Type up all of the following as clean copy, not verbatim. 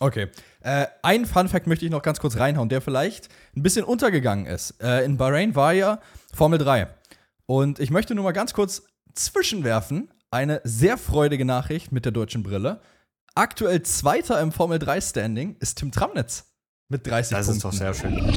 Okay. Ein Fun-Fact möchte ich noch ganz kurz reinhauen, der vielleicht ein bisschen untergegangen ist. In Bahrain war ja Formel 3. Und ich möchte nur mal ganz kurz zwischenwerfen, eine sehr freudige Nachricht mit der deutschen Brille. Aktuell Zweiter im Formel 3-Standing ist Tim Tramnitz mit 30 Punkten. Das ist doch sehr schön.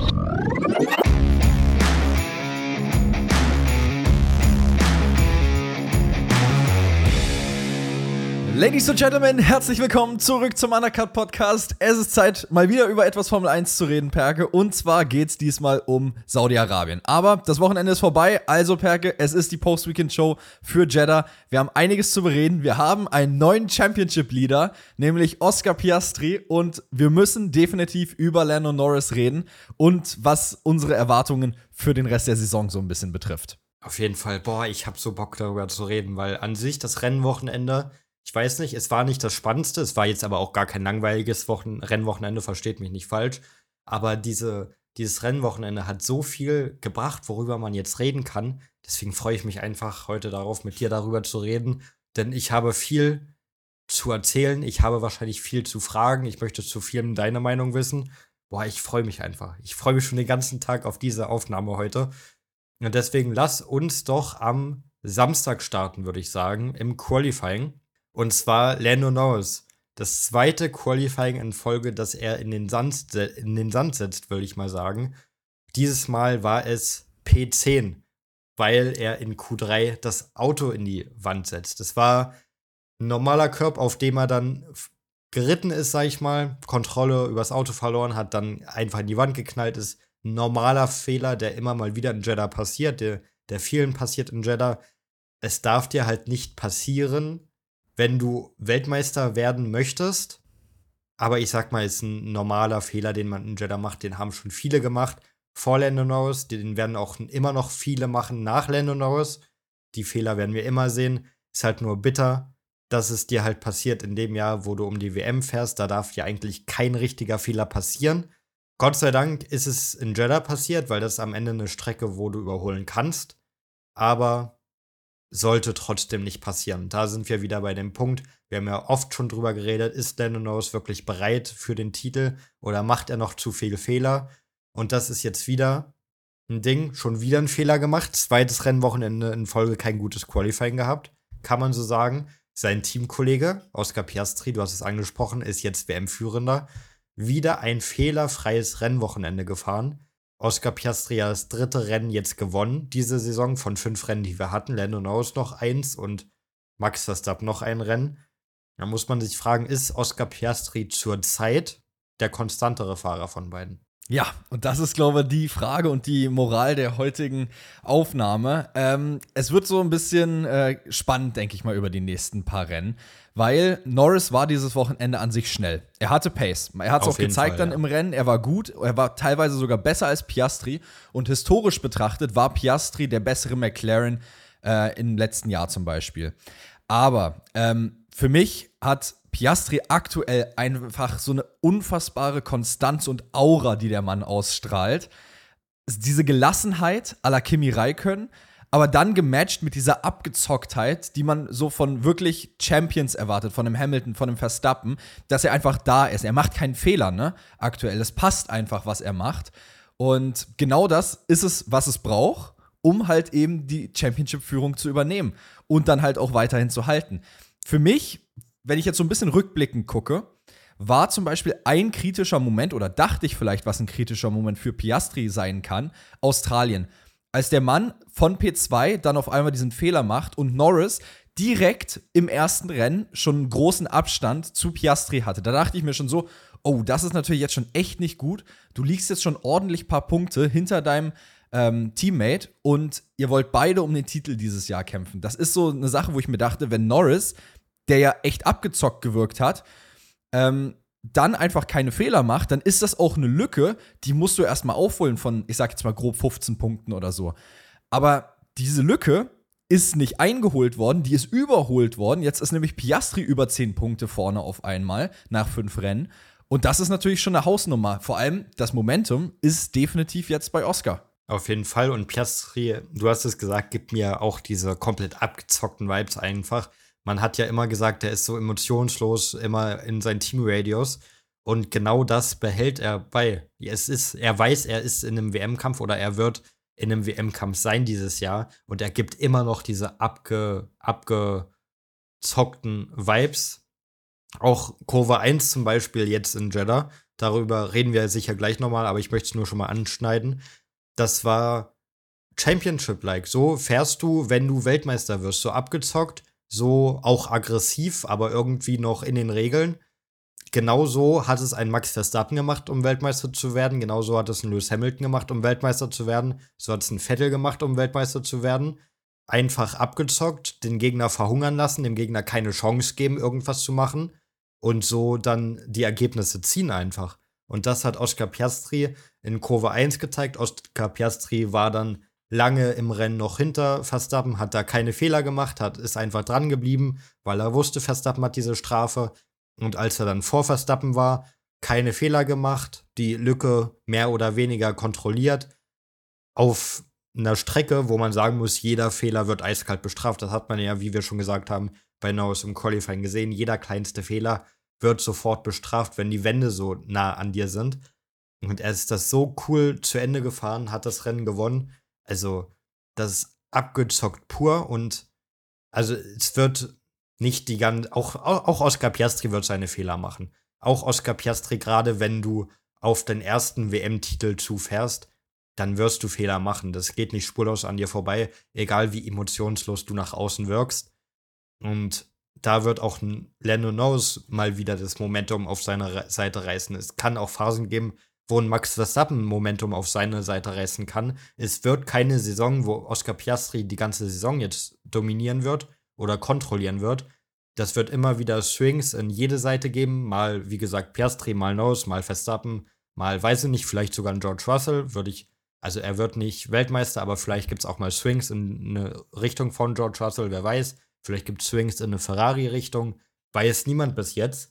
Ladies and Gentlemen, herzlich willkommen zurück zum Undercut Podcast. Es ist Zeit, mal wieder über etwas Formel 1 zu reden, Perke. Und zwar geht's diesmal um Saudi-Arabien. Aber das Wochenende ist vorbei, also Perke, es ist die Post-Weekend-Show für Jeddah. Wir haben einiges zu bereden. Wir haben einen neuen Championship-Leader, nämlich Oscar Piastri. Und wir müssen definitiv über Lando Norris reden und was unsere Erwartungen für den Rest der Saison so ein bisschen betrifft. Auf jeden Fall, ich hab so Bock darüber zu reden, weil an sich das Rennwochenende, ich weiß nicht, es war nicht das Spannendste, es war jetzt aber auch gar kein langweiliges Rennwochenende, versteht mich nicht falsch. Aber dieses Rennwochenende hat so viel gebracht, worüber man jetzt reden kann. Deswegen freue ich mich einfach heute darauf, mit dir darüber zu reden. Denn ich habe viel zu erzählen, ich habe wahrscheinlich viel zu fragen, ich möchte zu vielem deine Meinung wissen. Ich freue mich einfach. Ich freue mich schon den ganzen Tag auf diese Aufnahme heute. Und deswegen lass uns doch am Samstag starten, würde ich sagen, im Qualifying. Und zwar Lando Norris. Das zweite Qualifying in Folge, das er in den Sand setzt, würde ich mal sagen. Dieses Mal war es P10, weil er in Q3 das Auto in die Wand setzt. Das war ein normaler Curb, auf dem er dann geritten ist, sag ich mal, Kontrolle übers Auto verloren hat, dann einfach in die Wand geknallt ist. Ein normaler Fehler, der immer mal wieder in Jeddah passiert, der vielen passiert in Jeddah. Es darf dir halt nicht passieren, wenn du Weltmeister werden möchtest. Aber ich sag mal, ist ein normaler Fehler, den man in Jeddah macht. Den haben schon viele gemacht vor Lando Norris. Den werden auch immer noch viele machen nach Lando Norris. Die Fehler werden wir immer sehen. Ist halt nur bitter, dass es dir halt passiert in dem Jahr, wo du um die WM fährst. Da darf dir eigentlich kein richtiger Fehler passieren. Gott sei Dank ist es in Jeddah passiert, weil das ist am Ende eine Strecke, wo du überholen kannst. Aber sollte trotzdem nicht passieren. Da sind wir wieder bei dem Punkt, wir haben ja oft schon drüber geredet, ist Lando Norris wirklich bereit für den Titel oder macht er noch zu viele Fehler? Und das ist jetzt wieder ein Ding, schon wieder ein Fehler gemacht, zweites Rennwochenende in Folge kein gutes Qualifying gehabt, kann man so sagen. Sein Teamkollege, Oscar Piastri, du hast es angesprochen, ist jetzt WM-Führender, wieder ein fehlerfreies Rennwochenende gefahren. Oscar Piastri hat das dritte Rennen jetzt gewonnen, diese Saison von 5 Rennen, die wir hatten. Lando Norris noch 1 und Max Verstappen noch ein Rennen. Da muss man sich fragen, ist Oscar Piastri zurzeit der konstantere Fahrer von beiden? Ja, und das ist, glaube ich, die Frage und die Moral der heutigen Aufnahme. Es wird so ein bisschen spannend, denke ich mal, über die nächsten paar Rennen, weil Norris war dieses Wochenende an sich schnell. Er hatte Pace. Er hat es auch gezeigt dann im Rennen. Er war gut. Er war teilweise sogar besser als Piastri. Und historisch betrachtet war Piastri der bessere McLaren im letzten Jahr zum Beispiel. Aber für mich hat Piastri aktuell einfach so eine unfassbare Konstanz und Aura, die der Mann ausstrahlt. Diese Gelassenheit à la Kimi Räikkönen, aber dann gematcht mit dieser Abgezocktheit, die man so von wirklich Champions erwartet, von einem Hamilton, von einem Verstappen, dass er einfach da ist. Er macht keinen Fehler, ne? Aktuell. Es passt einfach, was er macht. Und genau das ist es, was es braucht, um halt eben die Championship-Führung zu übernehmen und dann halt auch weiterhin zu halten. Für mich, wenn ich jetzt so ein bisschen rückblickend gucke, war zum Beispiel ein kritischer Moment, oder dachte ich vielleicht, was ein kritischer Moment für Piastri sein kann, Australien. Als der Mann von P2 dann auf einmal diesen Fehler macht und Norris direkt im ersten Rennen schon einen großen Abstand zu Piastri hatte. Da dachte ich mir schon so, oh, das ist natürlich jetzt schon echt nicht gut. Du liegst jetzt schon ordentlich paar Punkte hinter deinem Teammate und ihr wollt beide um den Titel dieses Jahr kämpfen. Das ist so eine Sache, wo ich mir dachte, wenn Norris, der ja echt abgezockt gewirkt hat, dann einfach keine Fehler macht, dann ist das auch eine Lücke, die musst du erstmal aufholen von, ich sag jetzt mal grob 15 Punkten oder so. Aber diese Lücke ist nicht eingeholt worden, die ist überholt worden. Jetzt ist nämlich Piastri über 10 Punkte vorne auf einmal nach 5 Rennen. Und das ist natürlich schon eine Hausnummer. Vor allem das Momentum ist definitiv jetzt bei Oscar. Auf jeden Fall. Und Piastri, du hast es gesagt, gibt mir auch diese komplett abgezockten Vibes einfach. Man hat ja immer gesagt, der ist so emotionslos, immer in seinen Teamradios. Und genau das behält er bei. Er weiß, er ist in einem WM-Kampf oder er wird in einem WM-Kampf sein dieses Jahr. Und er gibt immer noch diese abgezockten Vibes. Auch Kurve 1 zum Beispiel jetzt in Jeddah. Darüber reden wir sicher gleich nochmal, aber ich möchte es nur schon mal anschneiden. Das war Championship-like. So fährst du, wenn du Weltmeister wirst. So abgezockt, so auch aggressiv, aber irgendwie noch in den Regeln. Genauso hat es ein Max Verstappen gemacht, um Weltmeister zu werden. Genauso hat es ein Lewis Hamilton gemacht, um Weltmeister zu werden. So hat es ein Vettel gemacht, um Weltmeister zu werden. Einfach abgezockt, den Gegner verhungern lassen, dem Gegner keine Chance geben, irgendwas zu machen. Und so dann die Ergebnisse ziehen einfach. Und das hat Oscar Piastri in Kurve 1 gezeigt. Oscar Piastri war dann lange im Rennen noch hinter Verstappen, hat da keine Fehler gemacht, ist einfach dran geblieben, weil er wusste, Verstappen hat diese Strafe. Und als er dann vor Verstappen war, keine Fehler gemacht, die Lücke mehr oder weniger kontrolliert. Auf einer Strecke, wo man sagen muss, jeder Fehler wird eiskalt bestraft. Das hat man ja, wie wir schon gesagt haben, bei Norris im Qualifying gesehen. Jeder kleinste Fehler wird sofort bestraft, wenn die Wände so nah an dir sind. Und er ist das so cool zu Ende gefahren, hat das Rennen gewonnen. Also, das ist abgezockt pur. Und also es wird nicht die ganze, auch Oscar Piastri wird seine Fehler machen. Auch Oscar Piastri, gerade wenn du auf den ersten WM-Titel zufährst, dann wirst du Fehler machen. Das geht nicht spurlos an dir vorbei, egal wie emotionslos du nach außen wirkst. Und da wird auch ein Lando Norris mal wieder das Momentum auf seine Seite reißen. Es kann auch Phasen geben, wo ein Max Verstappen Momentum auf seine Seite reißen kann. Es wird keine Saison, wo Oscar Piastri die ganze Saison jetzt dominieren wird oder kontrollieren wird. Das wird immer wieder Swings in jede Seite geben. Mal, wie gesagt, Piastri, mal Norris, mal Verstappen, mal, weiß ich nicht, vielleicht sogar ein George Russell. Also er wird nicht Weltmeister, aber vielleicht gibt es auch mal Swings in eine Richtung von George Russell, wer weiß. Vielleicht gibt es Swings in eine Ferrari-Richtung. Weiß niemand bis jetzt.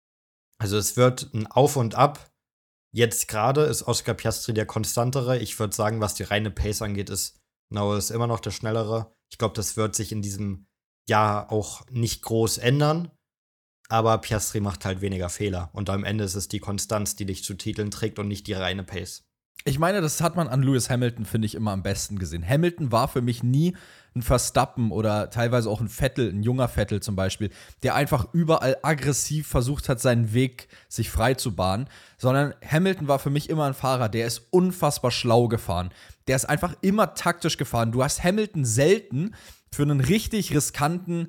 Also es wird ein Auf und Ab. Jetzt gerade ist Oscar Piastri der konstantere. Ich würde sagen, was die reine Pace angeht, ist Norris immer noch der schnellere. Ich glaube, das wird sich in diesem Jahr auch nicht groß ändern. Aber Piastri macht halt weniger Fehler. Und am Ende ist es die Konstanz, die dich zu Titeln trägt und nicht die reine Pace. Ich meine, das hat man an Lewis Hamilton, finde ich, immer am besten gesehen. Hamilton war für mich nie ein Verstappen oder teilweise auch ein Vettel, ein junger Vettel zum Beispiel, der einfach überall aggressiv versucht hat, seinen Weg sich frei zu bahnen, sondern Hamilton war für mich immer ein Fahrer, der ist unfassbar schlau gefahren. Der ist einfach immer taktisch gefahren. Du hast Hamilton selten für einen richtig riskanten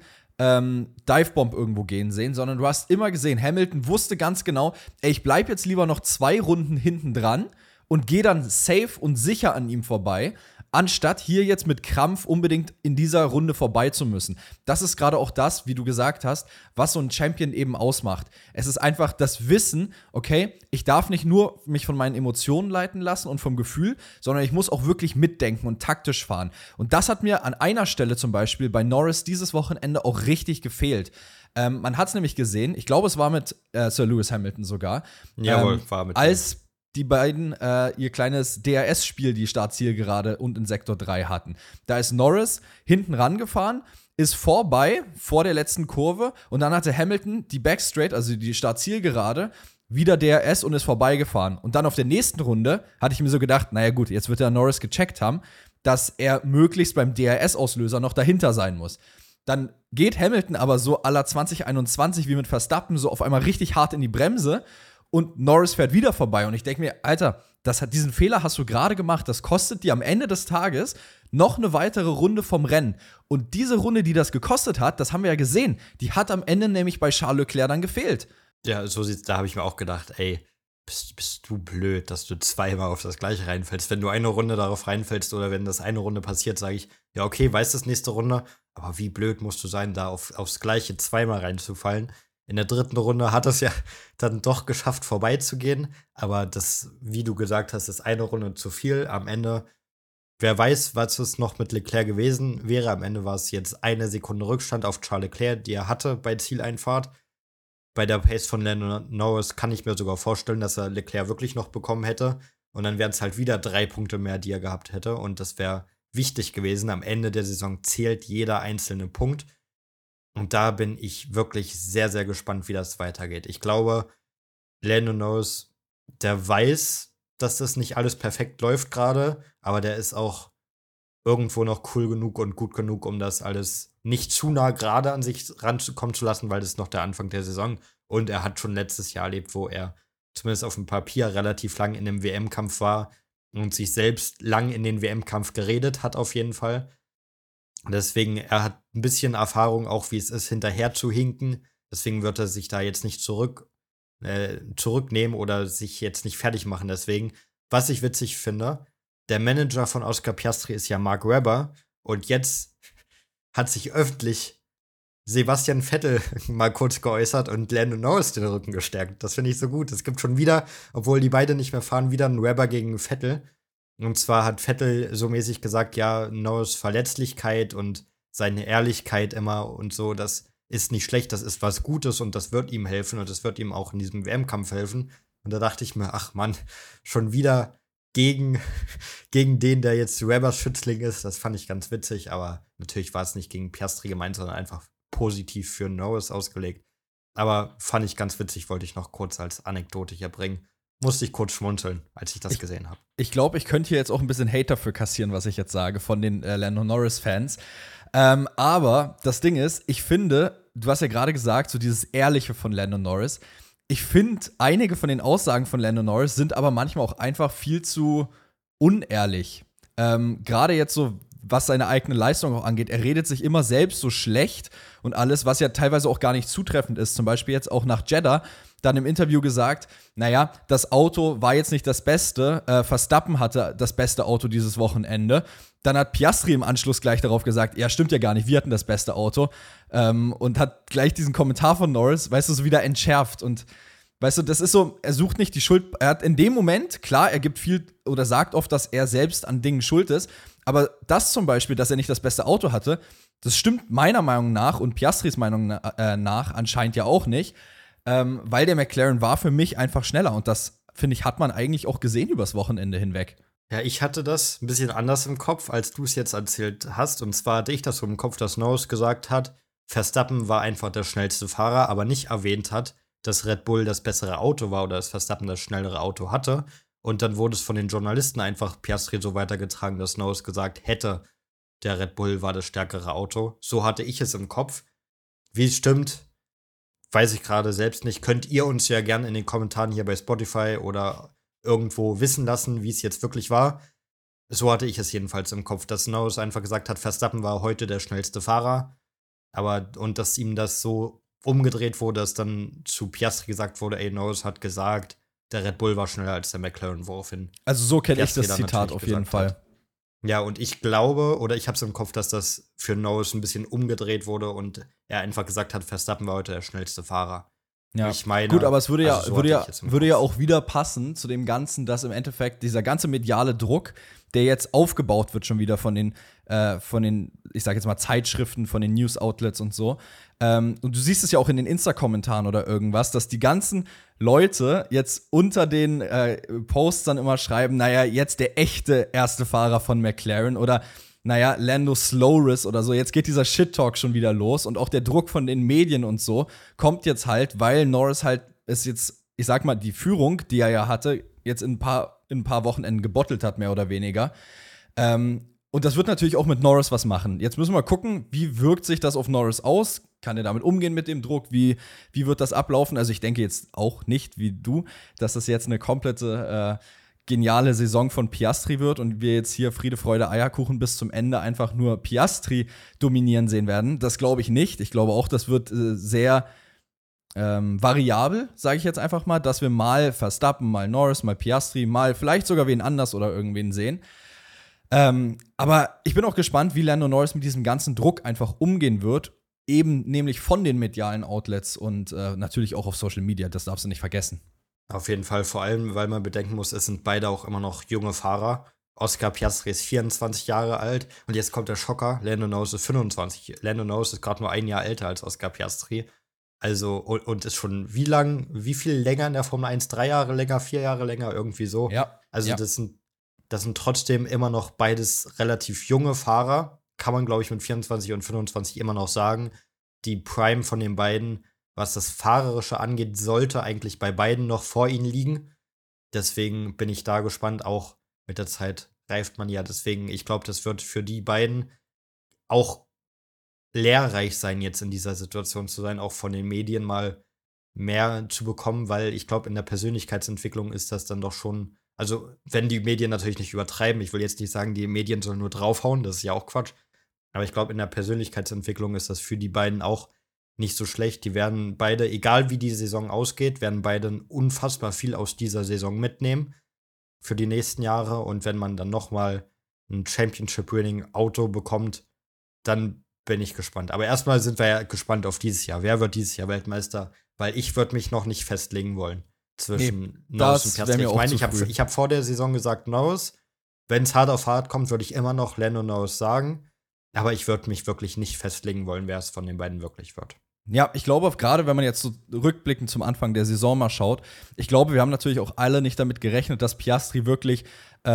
Divebomb irgendwo gehen sehen, sondern du hast immer gesehen, Hamilton wusste ganz genau, ey, ich bleib jetzt lieber noch 2 Runden hinten dran und gehe dann safe und sicher an ihm vorbei, anstatt hier jetzt mit Krampf unbedingt in dieser Runde vorbei zu müssen. Das ist gerade auch das, wie du gesagt hast, was so ein Champion eben ausmacht. Es ist einfach das Wissen, okay, ich darf nicht nur mich von meinen Emotionen leiten lassen und vom Gefühl, sondern ich muss auch wirklich mitdenken und taktisch fahren. Und das hat mir an einer Stelle zum Beispiel bei Norris dieses Wochenende auch richtig gefehlt. Man hat es nämlich gesehen, ich glaube, es war mit Sir Lewis Hamilton sogar. Jawohl, war mit als die beiden ihr kleines DRS-Spiel, die Startzielgerade und in Sektor 3 hatten. Da ist Norris hinten rangefahren, ist vorbei vor der letzten Kurve und dann hatte Hamilton die Backstraight, also die Startzielgerade, wieder DRS und ist vorbeigefahren. Und dann auf der nächsten Runde hatte ich mir so gedacht, naja gut, jetzt wird der Norris gecheckt haben, dass er möglichst beim DRS-Auslöser noch dahinter sein muss. Dann geht Hamilton aber so à la 2021 wie mit Verstappen so auf einmal richtig hart in die Bremse und Norris fährt wieder vorbei. Und ich denke mir, Alter, diesen Fehler hast du gerade gemacht. Das kostet dir am Ende des Tages noch eine weitere Runde vom Rennen. Und diese Runde, die das gekostet hat, das haben wir ja gesehen, die hat am Ende nämlich bei Charles Leclerc dann gefehlt. Ja, so sieht's, da habe ich mir auch gedacht, ey, bist du blöd, dass du zweimal auf das gleiche reinfällst. Wenn du eine Runde darauf reinfällst oder wenn das eine Runde passiert, sage ich, ja, okay, weiß das nächste Runde, aber wie blöd musst du sein, da aufs gleiche zweimal reinzufallen. In der dritten Runde hat es ja dann doch geschafft, vorbeizugehen. Aber das, wie du gesagt hast, ist eine Runde zu viel. Am Ende, wer weiß, was es noch mit Leclerc gewesen wäre. Am Ende war es jetzt 1 Sekunde Rückstand auf Charles Leclerc, die er hatte bei Zieleinfahrt. Bei der Pace von Lando Norris kann ich mir sogar vorstellen, dass er Leclerc wirklich noch bekommen hätte. Und dann wären es halt wieder 3 Punkte mehr, die er gehabt hätte. Und das wäre wichtig gewesen. Am Ende der Saison zählt jeder einzelne Punkt. Und da bin ich wirklich sehr, sehr gespannt, wie das weitergeht. Ich glaube, Lando Norris, der weiß, dass das nicht alles perfekt läuft gerade, aber der ist auch irgendwo noch cool genug und gut genug, um das alles nicht zu nah gerade an sich ranzukommen zu lassen, weil das ist noch der Anfang der Saison. Und er hat schon letztes Jahr erlebt, wo er zumindest auf dem Papier relativ lang in dem WM-Kampf war und sich selbst lang in den WM-Kampf geredet hat, auf jeden Fall. Deswegen, er hat ein bisschen Erfahrung, auch wie es ist, hinterher zu hinken. Deswegen wird er sich da jetzt nicht zurücknehmen oder sich jetzt nicht fertig machen. Deswegen, was ich witzig finde, der Manager von Oscar Piastri ist ja Mark Webber. Und jetzt hat sich öffentlich Sebastian Vettel mal kurz geäußert und Lando Norris den Rücken gestärkt. Das finde ich so gut. Es gibt schon wieder, obwohl die beide nicht mehr fahren, wieder einen Webber gegen Vettel. Und zwar hat Vettel so mäßig gesagt, ja, Norris Verletzlichkeit und seine Ehrlichkeit immer und so, das ist nicht schlecht, das ist was Gutes und das wird ihm helfen und das wird ihm auch in diesem WM-Kampf helfen. Und da dachte ich mir, ach Mann, schon wieder gegen, gegen den, der jetzt Webbers Schützling ist. Das fand ich ganz witzig, aber natürlich war es nicht gegen Piastri gemeint, sondern einfach positiv für Norris ausgelegt. Aber fand ich ganz witzig, wollte ich noch kurz als Anekdote hier bringen. Musste ich kurz schmunzeln, als ich das gesehen habe. Ich glaube, ich könnte hier jetzt auch ein bisschen Hate dafür kassieren, was ich jetzt sage, von den Lando Norris-Fans. Aber das Ding ist, ich finde, du hast ja gerade gesagt, so dieses Ehrliche von Lando Norris. Ich finde, einige von den Aussagen von Lando Norris sind aber manchmal auch einfach viel zu unehrlich. Gerade jetzt so, was seine eigene Leistung auch angeht. Er redet sich immer selbst so schlecht und alles, was ja teilweise auch gar nicht zutreffend ist. Zum Beispiel jetzt auch nach Jeddah dann im Interview gesagt, naja, das Auto war jetzt nicht das Beste, Verstappen hatte das beste Auto dieses Wochenende. Dann hat Piastri im Anschluss gleich darauf gesagt, ja, stimmt ja gar nicht, wir hatten das beste Auto. Und hat gleich diesen Kommentar von Norris, weißt du, so wieder entschärft. Und weißt du, das ist so, er sucht nicht die Schuld. Er hat in dem Moment, klar, er gibt viel oder sagt oft, dass er selbst an Dingen schuld ist. Aber das zum Beispiel, dass er nicht das beste Auto hatte, das stimmt meiner Meinung nach und Piastris Meinung nach anscheinend ja auch nicht. Weil der McLaren war für mich einfach schneller. Und das, finde ich, hat man eigentlich auch gesehen übers Wochenende hinweg. Ja, ich hatte das ein bisschen anders im Kopf, als du es jetzt erzählt hast. Und zwar hatte ich das so im Kopf, dass Norris gesagt hat, Verstappen war einfach der schnellste Fahrer, aber nicht erwähnt hat, dass Red Bull das bessere Auto war oder dass Verstappen das schnellere Auto hatte. Und dann wurde es von den Journalisten einfach Piastri so weitergetragen, dass Norris gesagt hätte, der Red Bull war das stärkere Auto. So hatte ich es im Kopf. Wie es stimmt, weiß ich gerade selbst nicht. Könnt ihr uns ja gerne in den Kommentaren hier bei Spotify oder irgendwo wissen lassen, wie es jetzt wirklich war. So hatte ich es jedenfalls im Kopf, dass Norris einfach gesagt hat, Verstappen war heute der schnellste Fahrer. Und dass ihm das so umgedreht wurde, dass dann zu Piastri gesagt wurde, ey, Norris hat gesagt, der Red Bull war schneller als der McLaren, woraufhin Also so kenne ich Piastri das dann Zitat natürlich auf jeden gesagt Fall. hat. Ja, und ich glaube, oder ich habe es im Kopf, dass das für Norris ein bisschen umgedreht wurde und er einfach gesagt hat, Verstappen war heute der schnellste Fahrer. Ja, Ich meine, gut, aber es würde ja, also so würde hatte ja, ich jetzt im würde ja Kopf. auch wieder passen zu dem Ganzen, dass im Endeffekt dieser ganze mediale Druck, der jetzt aufgebaut wird schon wieder von den, ich sag jetzt mal, Zeitschriften, von den News-Outlets und so. Und du siehst es ja auch in den Insta-Kommentaren oder irgendwas, dass die ganzen Leute jetzt unter den Posts dann immer schreiben, naja, jetzt der echte erste Fahrer von McLaren oder naja, Lando Slowris oder so. Jetzt geht dieser Shit-Talk schon wieder los und auch der Druck von den Medien und so kommt jetzt halt, weil Norris halt ist jetzt, ich sag mal, die Führung, die er ja hatte, jetzt in ein paar Wochenenden gebottelt hat, mehr oder weniger. Und das wird natürlich auch mit Norris was machen. Jetzt müssen wir gucken, wie wirkt sich das auf Norris aus? Kann er damit umgehen mit dem Druck? Wie wird das ablaufen? Also ich denke jetzt auch nicht wie du, dass das jetzt eine komplette geniale Saison von Piastri wird und wir jetzt hier Friede, Freude, Eierkuchen bis zum Ende einfach nur Piastri dominieren sehen werden. Das glaube ich nicht. Ich glaube auch, das wird sehr variabel, sage ich jetzt einfach mal, dass wir mal Verstappen, mal Norris, mal Piastri, mal vielleicht sogar wen anders oder irgendwen sehen. Aber ich bin auch gespannt, wie Lando Norris mit diesem ganzen Druck einfach umgehen wird. Eben nämlich von den medialen Outlets und natürlich auch auf Social Media. Das darfst du nicht vergessen. Auf jeden Fall, vor allem, weil man bedenken muss, es sind beide auch immer noch junge Fahrer. Oscar Piastri ist 24 Jahre alt und jetzt kommt der Schocker, Lando Norris ist 25. Lando Norris ist gerade nur ein Jahr älter als Oscar Piastri. Also, und ist schon wie viel länger in der Formel 1? 3 Jahre länger, 4 Jahre länger, irgendwie so. Ja. Also, ja. das sind trotzdem immer noch beides relativ junge Fahrer. Kann man, glaube ich, mit 24 und 25 immer noch sagen. Die Prime von den beiden was das Fahrerische angeht, sollte eigentlich bei beiden noch vor ihnen liegen. Deswegen bin ich da gespannt. Auch mit der Zeit reift man ja. Deswegen, ich glaube, das wird für die beiden auch lehrreich sein, jetzt in dieser Situation zu sein, auch von den Medien mal mehr zu bekommen, weil ich glaube, in der Persönlichkeitsentwicklung ist das dann doch schon, also wenn die Medien natürlich nicht übertreiben, ich will jetzt nicht sagen, die Medien sollen nur draufhauen, das ist ja auch Quatsch, aber ich glaube, in der Persönlichkeitsentwicklung ist das für die beiden auch nicht so schlecht. Die werden beide, egal wie die Saison ausgeht, werden beide unfassbar viel aus dieser Saison mitnehmen für die nächsten Jahre, und wenn man dann noch mal ein Championship-Winning-Auto bekommt, dann bin ich gespannt. Aber erstmal sind wir ja gespannt auf dieses Jahr. Wer wird dieses Jahr Weltmeister? Weil ich würde mich noch nicht festlegen wollen zwischen Norris und Piastri. Ich meine, ich hab vor der Saison gesagt Norris. Wenn es hart auf hart kommt, würde ich immer noch Lando Norris sagen. Aber ich würde mich wirklich nicht festlegen wollen, wer es von den beiden wirklich wird. Ja, ich glaube, gerade wenn man jetzt so rückblickend zum Anfang der Saison mal schaut, ich glaube, wir haben natürlich auch alle nicht damit gerechnet, dass Piastri wirklich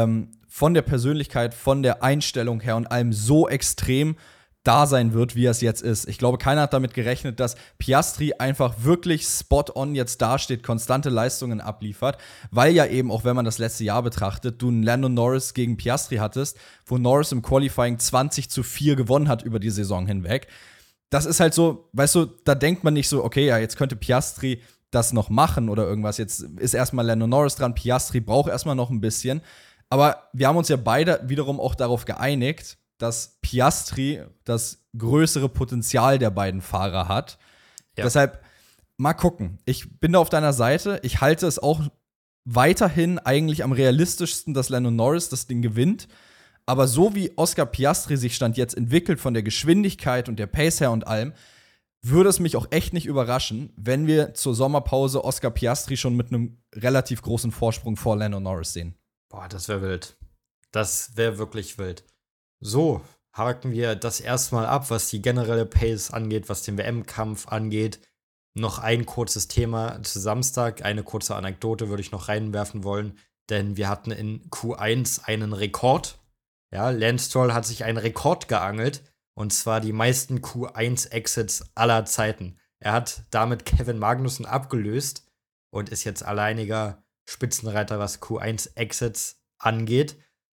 von der Persönlichkeit, von der Einstellung her und allem so extrem da sein wird, wie er es jetzt ist. Ich glaube, keiner hat damit gerechnet, dass Piastri einfach wirklich spot on jetzt dasteht, konstante Leistungen abliefert, weil ja eben, auch wenn man das letzte Jahr betrachtet, du einen Lando Norris gegen Piastri hattest, wo Norris im Qualifying 20-4 gewonnen hat über die Saison hinweg. Das ist halt so, weißt du, da denkt man nicht so, okay, ja, jetzt könnte Piastri das noch machen oder irgendwas. Jetzt ist erstmal Lando Norris dran, Piastri braucht erstmal noch ein bisschen. Aber wir haben uns ja beide wiederum auch darauf geeinigt, dass Piastri das größere Potenzial der beiden Fahrer hat. Ja. Deshalb mal gucken. Ich bin da auf deiner Seite. Ich halte es auch weiterhin eigentlich am realistischsten, dass Lando Norris das Ding gewinnt. Aber so wie Oscar Piastri sich Stand jetzt entwickelt von der Geschwindigkeit und der Pace her und allem, würde es mich auch echt nicht überraschen, wenn wir zur Sommerpause Oscar Piastri schon mit einem relativ großen Vorsprung vor Lando Norris sehen. Boah, das wäre wild. Das wäre wirklich wild. So, haken wir das erstmal ab, was die generelle Pace angeht, was den WM-Kampf angeht. Noch ein kurzes Thema zu Samstag, eine kurze Anekdote würde ich noch reinwerfen wollen, denn wir hatten in Q1 einen Rekord. Ja, Lance Stroll hat sich einen Rekord geangelt, und zwar die meisten Q1-Exits aller Zeiten. Er hat damit Kevin Magnussen abgelöst und ist jetzt alleiniger Spitzenreiter, was Q1-Exits angeht.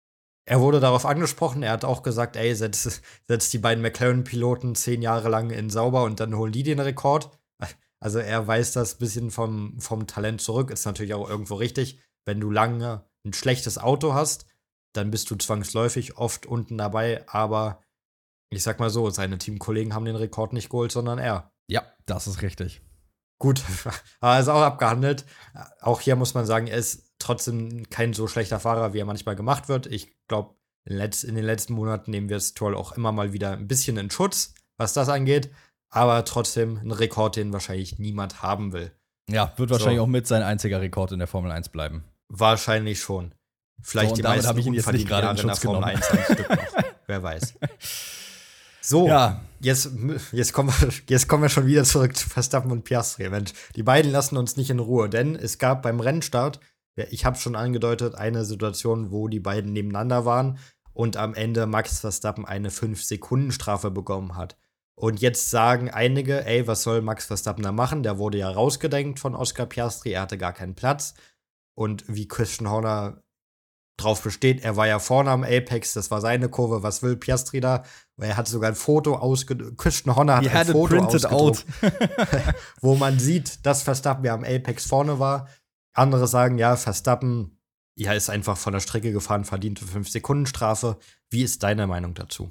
Er wurde darauf angesprochen, er hat auch gesagt, ey, setz die beiden McLaren-Piloten 10 Jahre lang in sauber und dann holen die den Rekord. Also er weist das ein bisschen vom Talent zurück, ist natürlich auch irgendwo richtig. Wenn du lange ein schlechtes Auto hast, dann bist du zwangsläufig oft unten dabei, aber ich sag mal so, seine Teamkollegen haben den Rekord nicht geholt, sondern er. Ja, das ist richtig. Gut, aber ist auch abgehandelt. Auch hier muss man sagen, er ist trotzdem kein so schlechter Fahrer, wie er manchmal gemacht wird. Ich glaube, in den letzten Monaten nehmen wir Stroll auch immer mal wieder ein bisschen in Schutz, was das angeht. Aber trotzdem ein Rekord, den wahrscheinlich niemand haben will. Ja, wird wahrscheinlich auch mit sein einziger Rekord in der Formel 1 bleiben. Wahrscheinlich schon. Vielleicht so, die meisten habe ich ihn jetzt nicht gerade in Schutz genommen. Formel 1 ein Stück noch. Wer weiß. So, ja. jetzt kommen wir schon wieder zurück zu Verstappen und Piastri. Mensch, die beiden lassen uns nicht in Ruhe, denn es gab beim Rennstart, ich habe schon angedeutet, eine Situation, wo die beiden nebeneinander waren und am Ende Max Verstappen eine 5-Sekunden-Strafe bekommen hat. Und jetzt sagen einige, ey, was soll Max Verstappen da machen? Der wurde ja rausgedrängt von Oscar Piastri, er hatte gar keinen Platz. Und wie Christian Horner drauf besteht, er war ja vorne am Apex, das war seine Kurve, was will Piastri da? Er hat sogar ein Foto ausgedruckt, Christian Horner hat ein Foto ausgedruckt, wo man sieht, dass Verstappen ja am Apex vorne war. Andere sagen, ja, Verstappen ist einfach von der Strecke gefahren, verdiente 5-Sekunden-Strafe. Wie ist deine Meinung dazu?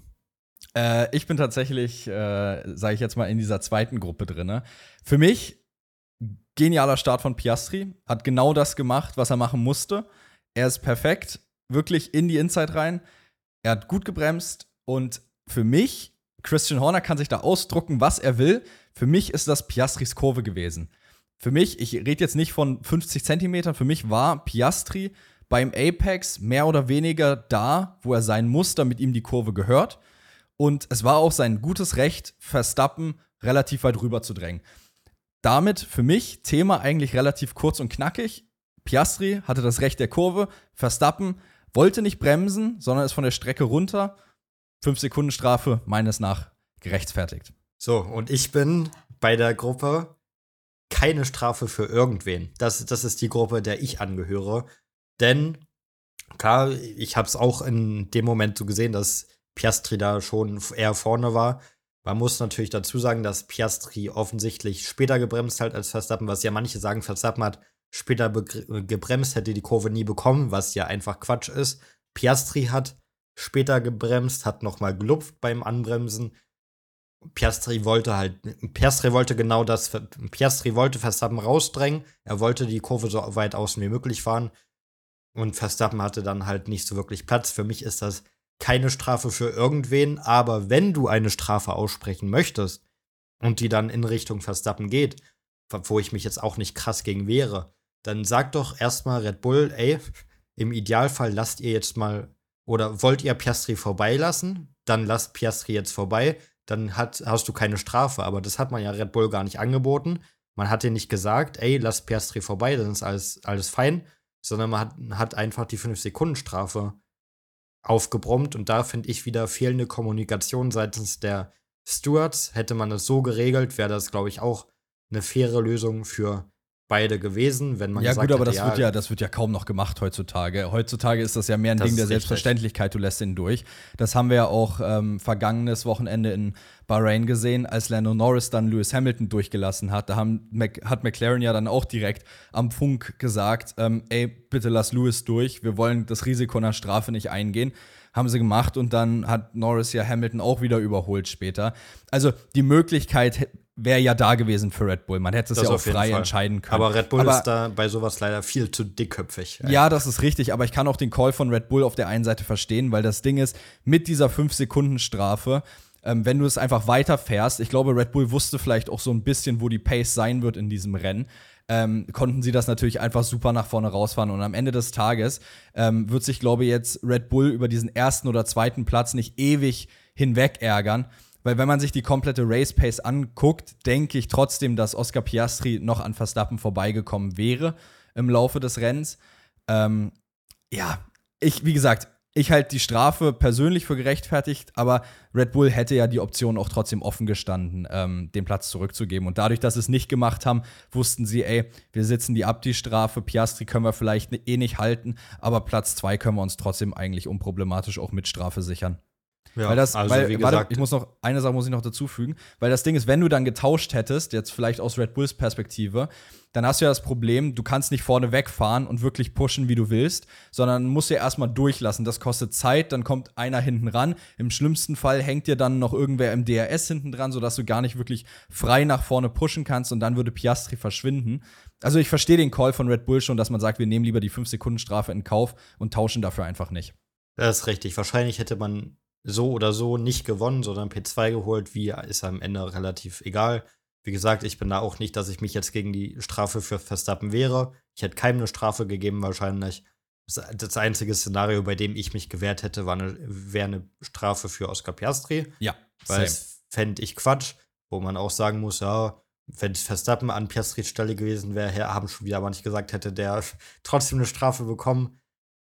Ich bin tatsächlich, sage ich jetzt mal, in dieser zweiten Gruppe drin. Für mich, genialer Start von Piastri, hat genau das gemacht, was er machen musste. Er ist perfekt, wirklich in die Inside rein. Er hat gut gebremst und für mich, Christian Horner kann sich da ausdrucken, was er will. Für mich ist das Piastris Kurve gewesen. Für mich, ich rede jetzt nicht von 50 Zentimetern, für mich war Piastri beim Apex mehr oder weniger da, wo er sein muss, damit ihm die Kurve gehört. Und es war auch sein gutes Recht, Verstappen relativ weit rüber zu drängen. Damit für mich Thema eigentlich relativ kurz und knackig. Piastri hatte das Recht der Kurve, Verstappen wollte nicht bremsen, sondern ist von der Strecke runter. 5-Sekunden-Strafe, meines nach gerechtfertigt. So, und ich bin bei der Gruppe, keine Strafe für irgendwen. Das ist die Gruppe, der ich angehöre. Denn, klar, ich habe es auch in dem Moment so gesehen, dass Piastri da schon eher vorne war. Man muss natürlich dazu sagen, dass Piastri offensichtlich später gebremst hat als Verstappen, was ja manche sagen, Verstappen hat später gebremst, hätte die Kurve nie bekommen, was ja einfach Quatsch ist. Piastri hat später gebremst, hat nochmal gelupft beim Anbremsen. Piastri wollte genau das. Piastri wollte Verstappen rausdrängen. Er wollte die Kurve so weit außen wie möglich fahren. Und Verstappen hatte dann halt nicht so wirklich Platz. Für mich ist das keine Strafe für irgendwen. Aber wenn du eine Strafe aussprechen möchtest und die dann in Richtung Verstappen geht, wo ich mich jetzt auch nicht krass gegen wehre, dann sag doch erstmal Red Bull, ey, im Idealfall lasst ihr jetzt mal, oder wollt ihr Piastri vorbeilassen? Dann lasst Piastri jetzt vorbei. Dann hast du keine Strafe. Aber das hat man ja Red Bull gar nicht angeboten. Man hat dir nicht gesagt, ey, lass Piastri vorbei, dann ist alles fein. Sondern man hat einfach die 5-Sekunden-Strafe aufgebrummt. Und da finde ich wieder fehlende Kommunikation seitens der Stewards. Hätte man das so geregelt, wäre das, glaube ich, auch eine faire Lösung für beide gewesen, wenn man Ja, gesagt gut, aber hätte, das wird ja kaum noch gemacht heutzutage. Heutzutage ist das ja mehr ein Das Ding ist der richtig. Selbstverständlichkeit, du lässt ihn durch. Das haben wir ja auch vergangenes Wochenende in Bahrain gesehen, als Lando Norris dann Lewis Hamilton durchgelassen hat. Da hat McLaren ja dann auch direkt am Funk gesagt, ey, bitte lass Lewis durch, wir wollen das Risiko einer Strafe nicht eingehen. Haben sie gemacht und dann hat Norris ja Hamilton auch wieder überholt später. Also die Möglichkeit wäre ja da gewesen für Red Bull. Man hätte es Das ja auch auf jeden frei Fall entscheiden können. Aber Red Bull ist da bei sowas leider viel zu dickköpfig. Ja, das ist richtig, aber ich kann auch den Call von Red Bull auf der einen Seite verstehen, weil das Ding ist, mit dieser 5-Sekunden-Strafe, wenn du es einfach weiterfährst, ich glaube, Red Bull wusste vielleicht auch so ein bisschen, wo die Pace sein wird in diesem Rennen, konnten sie das natürlich einfach super nach vorne rausfahren. Und am Ende des Tages wird sich, glaube ich, jetzt Red Bull über diesen ersten oder zweiten Platz nicht ewig hinweg ärgern. Weil wenn man sich die komplette Race Pace anguckt, denke ich trotzdem, dass Oscar Piastri noch an Verstappen vorbeigekommen wäre im Laufe des Rennens. Wie gesagt, ich halte die Strafe persönlich für gerechtfertigt, aber Red Bull hätte ja die Option auch trotzdem offen gestanden, den Platz zurückzugeben. Und dadurch, dass sie es nicht gemacht haben, wussten sie, ey, wir sitzen die ab, die Strafe, Piastri können wir vielleicht nicht halten, aber Platz 2 können wir uns trotzdem eigentlich unproblematisch auch mit Strafe sichern. Ja, Wie gesagt, eine Sache muss ich noch dazu fügen, weil das Ding ist, wenn du dann getauscht hättest, jetzt vielleicht aus Red Bulls Perspektive, dann hast du ja das Problem, du kannst nicht vorne wegfahren und wirklich pushen, wie du willst, sondern musst ja erstmal durchlassen. Das kostet Zeit, dann kommt einer hinten ran. Im schlimmsten Fall hängt dir dann noch irgendwer im DRS hinten dran, sodass du gar nicht wirklich frei nach vorne pushen kannst und dann würde Piastri verschwinden. Also ich verstehe den Call von Red Bull schon, dass man sagt, wir nehmen lieber die 5-Sekunden-Strafe in Kauf und tauschen dafür einfach nicht. Das ist richtig. Wahrscheinlich hätte man so oder so nicht gewonnen, sondern P2 geholt. Wie ist am Ende relativ egal. Wie gesagt, ich bin da auch nicht, dass ich mich jetzt gegen die Strafe für Verstappen wehre. Ich hätte keinem eine Strafe gegeben, wahrscheinlich. Das einzige Szenario, bei dem ich mich gewehrt hätte, wäre eine Strafe für Oscar Piastri. Ja, weil das fände ich Quatsch, wo man auch sagen muss, ja, wenn Verstappen an Piastris Stelle gewesen wäre, haben schon wieder aber nicht gesagt, hätte der trotzdem eine Strafe bekommen,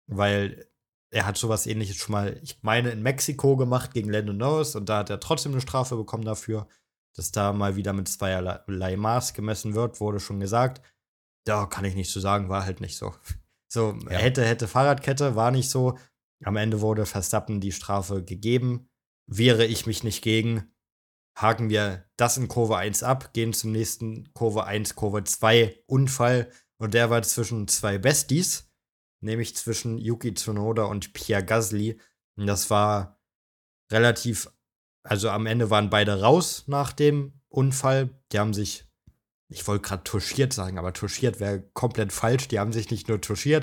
weil er hat sowas Ähnliches schon mal, ich meine, in Mexiko gemacht gegen Lando Norris und da hat er trotzdem eine Strafe bekommen dafür, dass da mal wieder mit zweierlei Maß gemessen wird, wurde schon gesagt. Ja, kann ich nicht so sagen, war halt nicht so. So, ja. hätte Fahrradkette, war nicht so. Am Ende wurde Verstappen die Strafe gegeben. Wehre ich mich nicht gegen, haken wir das in Kurve 1 ab, gehen zum nächsten Kurve 1, Kurve 2, Unfall. Und der war zwischen zwei Besties, nämlich zwischen Yuki Tsunoda und Pierre Gasly. Und das war relativ, also am Ende waren beide raus nach dem Unfall. Die haben sich, ich wollte gerade touchiert sagen, aber touchiert wäre komplett falsch. Die haben sich nicht nur touchiert,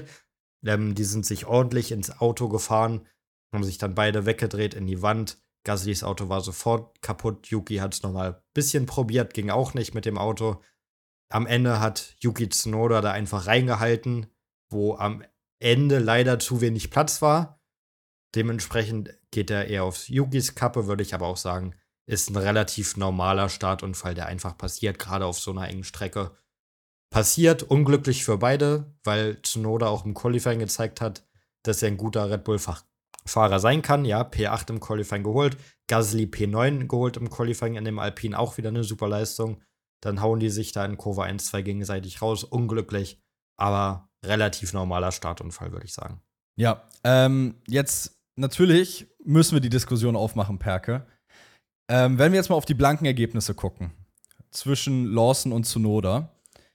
die sind sich ordentlich ins Auto gefahren, haben sich dann beide weggedreht in die Wand. Gaslys Auto war sofort kaputt. Yuki hat es nochmal ein bisschen probiert, ging auch nicht mit dem Auto. Am Ende hat Yuki Tsunoda da einfach reingehalten, wo am Ende leider zu wenig Platz war. Dementsprechend geht er eher aufs Yukis Kappe, würde ich aber auch sagen, ist ein relativ normaler Startunfall, der einfach passiert, gerade auf so einer engen Strecke. Passiert, unglücklich für beide, weil Tsunoda auch im Qualifying gezeigt hat, dass er ein guter Red Bull-Fahrer sein kann. Ja, P8 im Qualifying geholt, Gasly P9 geholt im Qualifying in dem Alpine, auch wieder eine super Leistung. Dann hauen die sich da in Kurve 1, 2 gegenseitig raus. Unglücklich, aber relativ normaler Startunfall, würde ich sagen. Ja, jetzt natürlich müssen wir die Diskussion aufmachen, Perke. Wenn wir jetzt mal auf die blanken Ergebnisse gucken, zwischen Lawson und Tsunoda,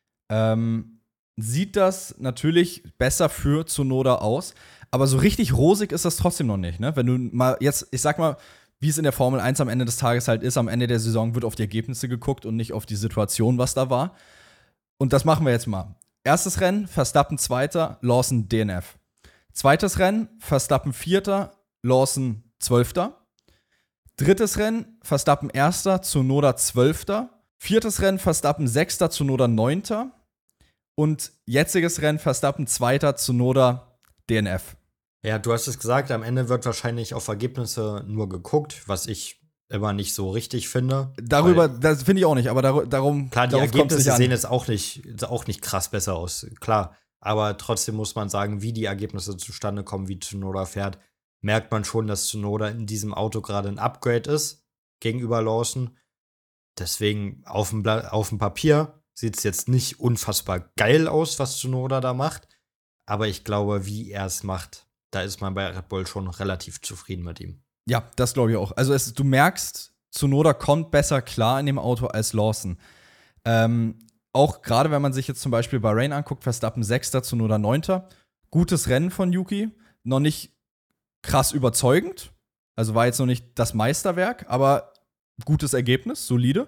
sieht das natürlich besser für Tsunoda aus, aber so richtig rosig ist das trotzdem noch nicht, ne? Wenn du mal jetzt, ich sag mal, wie es in der Formel 1 am Ende des Tages halt ist, am Ende der Saison wird auf die Ergebnisse geguckt und nicht auf die Situation, was da war. Und das machen wir jetzt mal. Erstes Rennen, Verstappen Zweiter, Lawson DNF. Zweites Rennen, Verstappen Vierter, Lawson Zwölfter. Drittes Rennen, Verstappen Erster, Tsunoda Zwölfter. Viertes Rennen, Verstappen Sechster, Tsunoda Neunter. Und jetziges Rennen, Verstappen Zweiter, Tsunoda DNF. Ja, du hast es gesagt, am Ende wird wahrscheinlich auf Ergebnisse nur geguckt, was ich immer nicht so richtig finde. Das finde ich auch nicht, aber darum. Klar, die Ergebnisse sehen jetzt auch nicht krass besser aus, klar. Aber trotzdem muss man sagen, wie die Ergebnisse zustande kommen, wie Tsunoda fährt, merkt man schon, dass Tsunoda in diesem Auto gerade ein Upgrade ist gegenüber Lawson. Deswegen auf dem Papier sieht es jetzt nicht unfassbar geil aus, was Tsunoda da macht. Aber ich glaube, wie er es macht, da ist man bei Red Bull schon relativ zufrieden mit ihm. Ja, das glaube ich auch. Also du merkst, Tsunoda kommt besser klar in dem Auto als Lawson. Auch gerade wenn man sich jetzt zum Beispiel Bahrain anguckt, Verstappen Sechster, Tsunoda Neunter. Gutes Rennen von Yuki. Noch nicht krass überzeugend. Also war jetzt noch nicht das Meisterwerk, aber gutes Ergebnis, solide.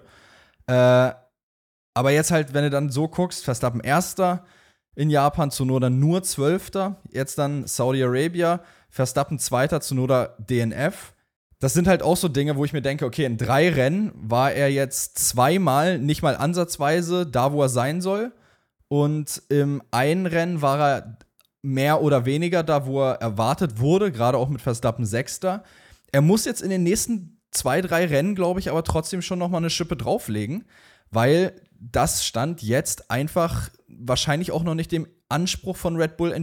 Aber jetzt halt, wenn du dann so guckst, Verstappen Erster in Japan, Tsunoda nur Zwölfter. Jetzt dann Saudi-Arabia, Verstappen Zweiter, Tsunoda DNF. Das sind halt auch so Dinge, wo ich mir denke, okay, in 3 Rennen war er jetzt zweimal nicht mal ansatzweise da, wo er sein soll. Und im einen Rennen war er mehr oder weniger da, wo er erwartet wurde, gerade auch mit Verstappen Sechster. Er muss jetzt in den nächsten 2, 3 Rennen, glaube ich, aber trotzdem schon noch mal eine Schippe drauflegen, weil das Stand jetzt einfach wahrscheinlich auch noch nicht dem Anspruch von Red Bull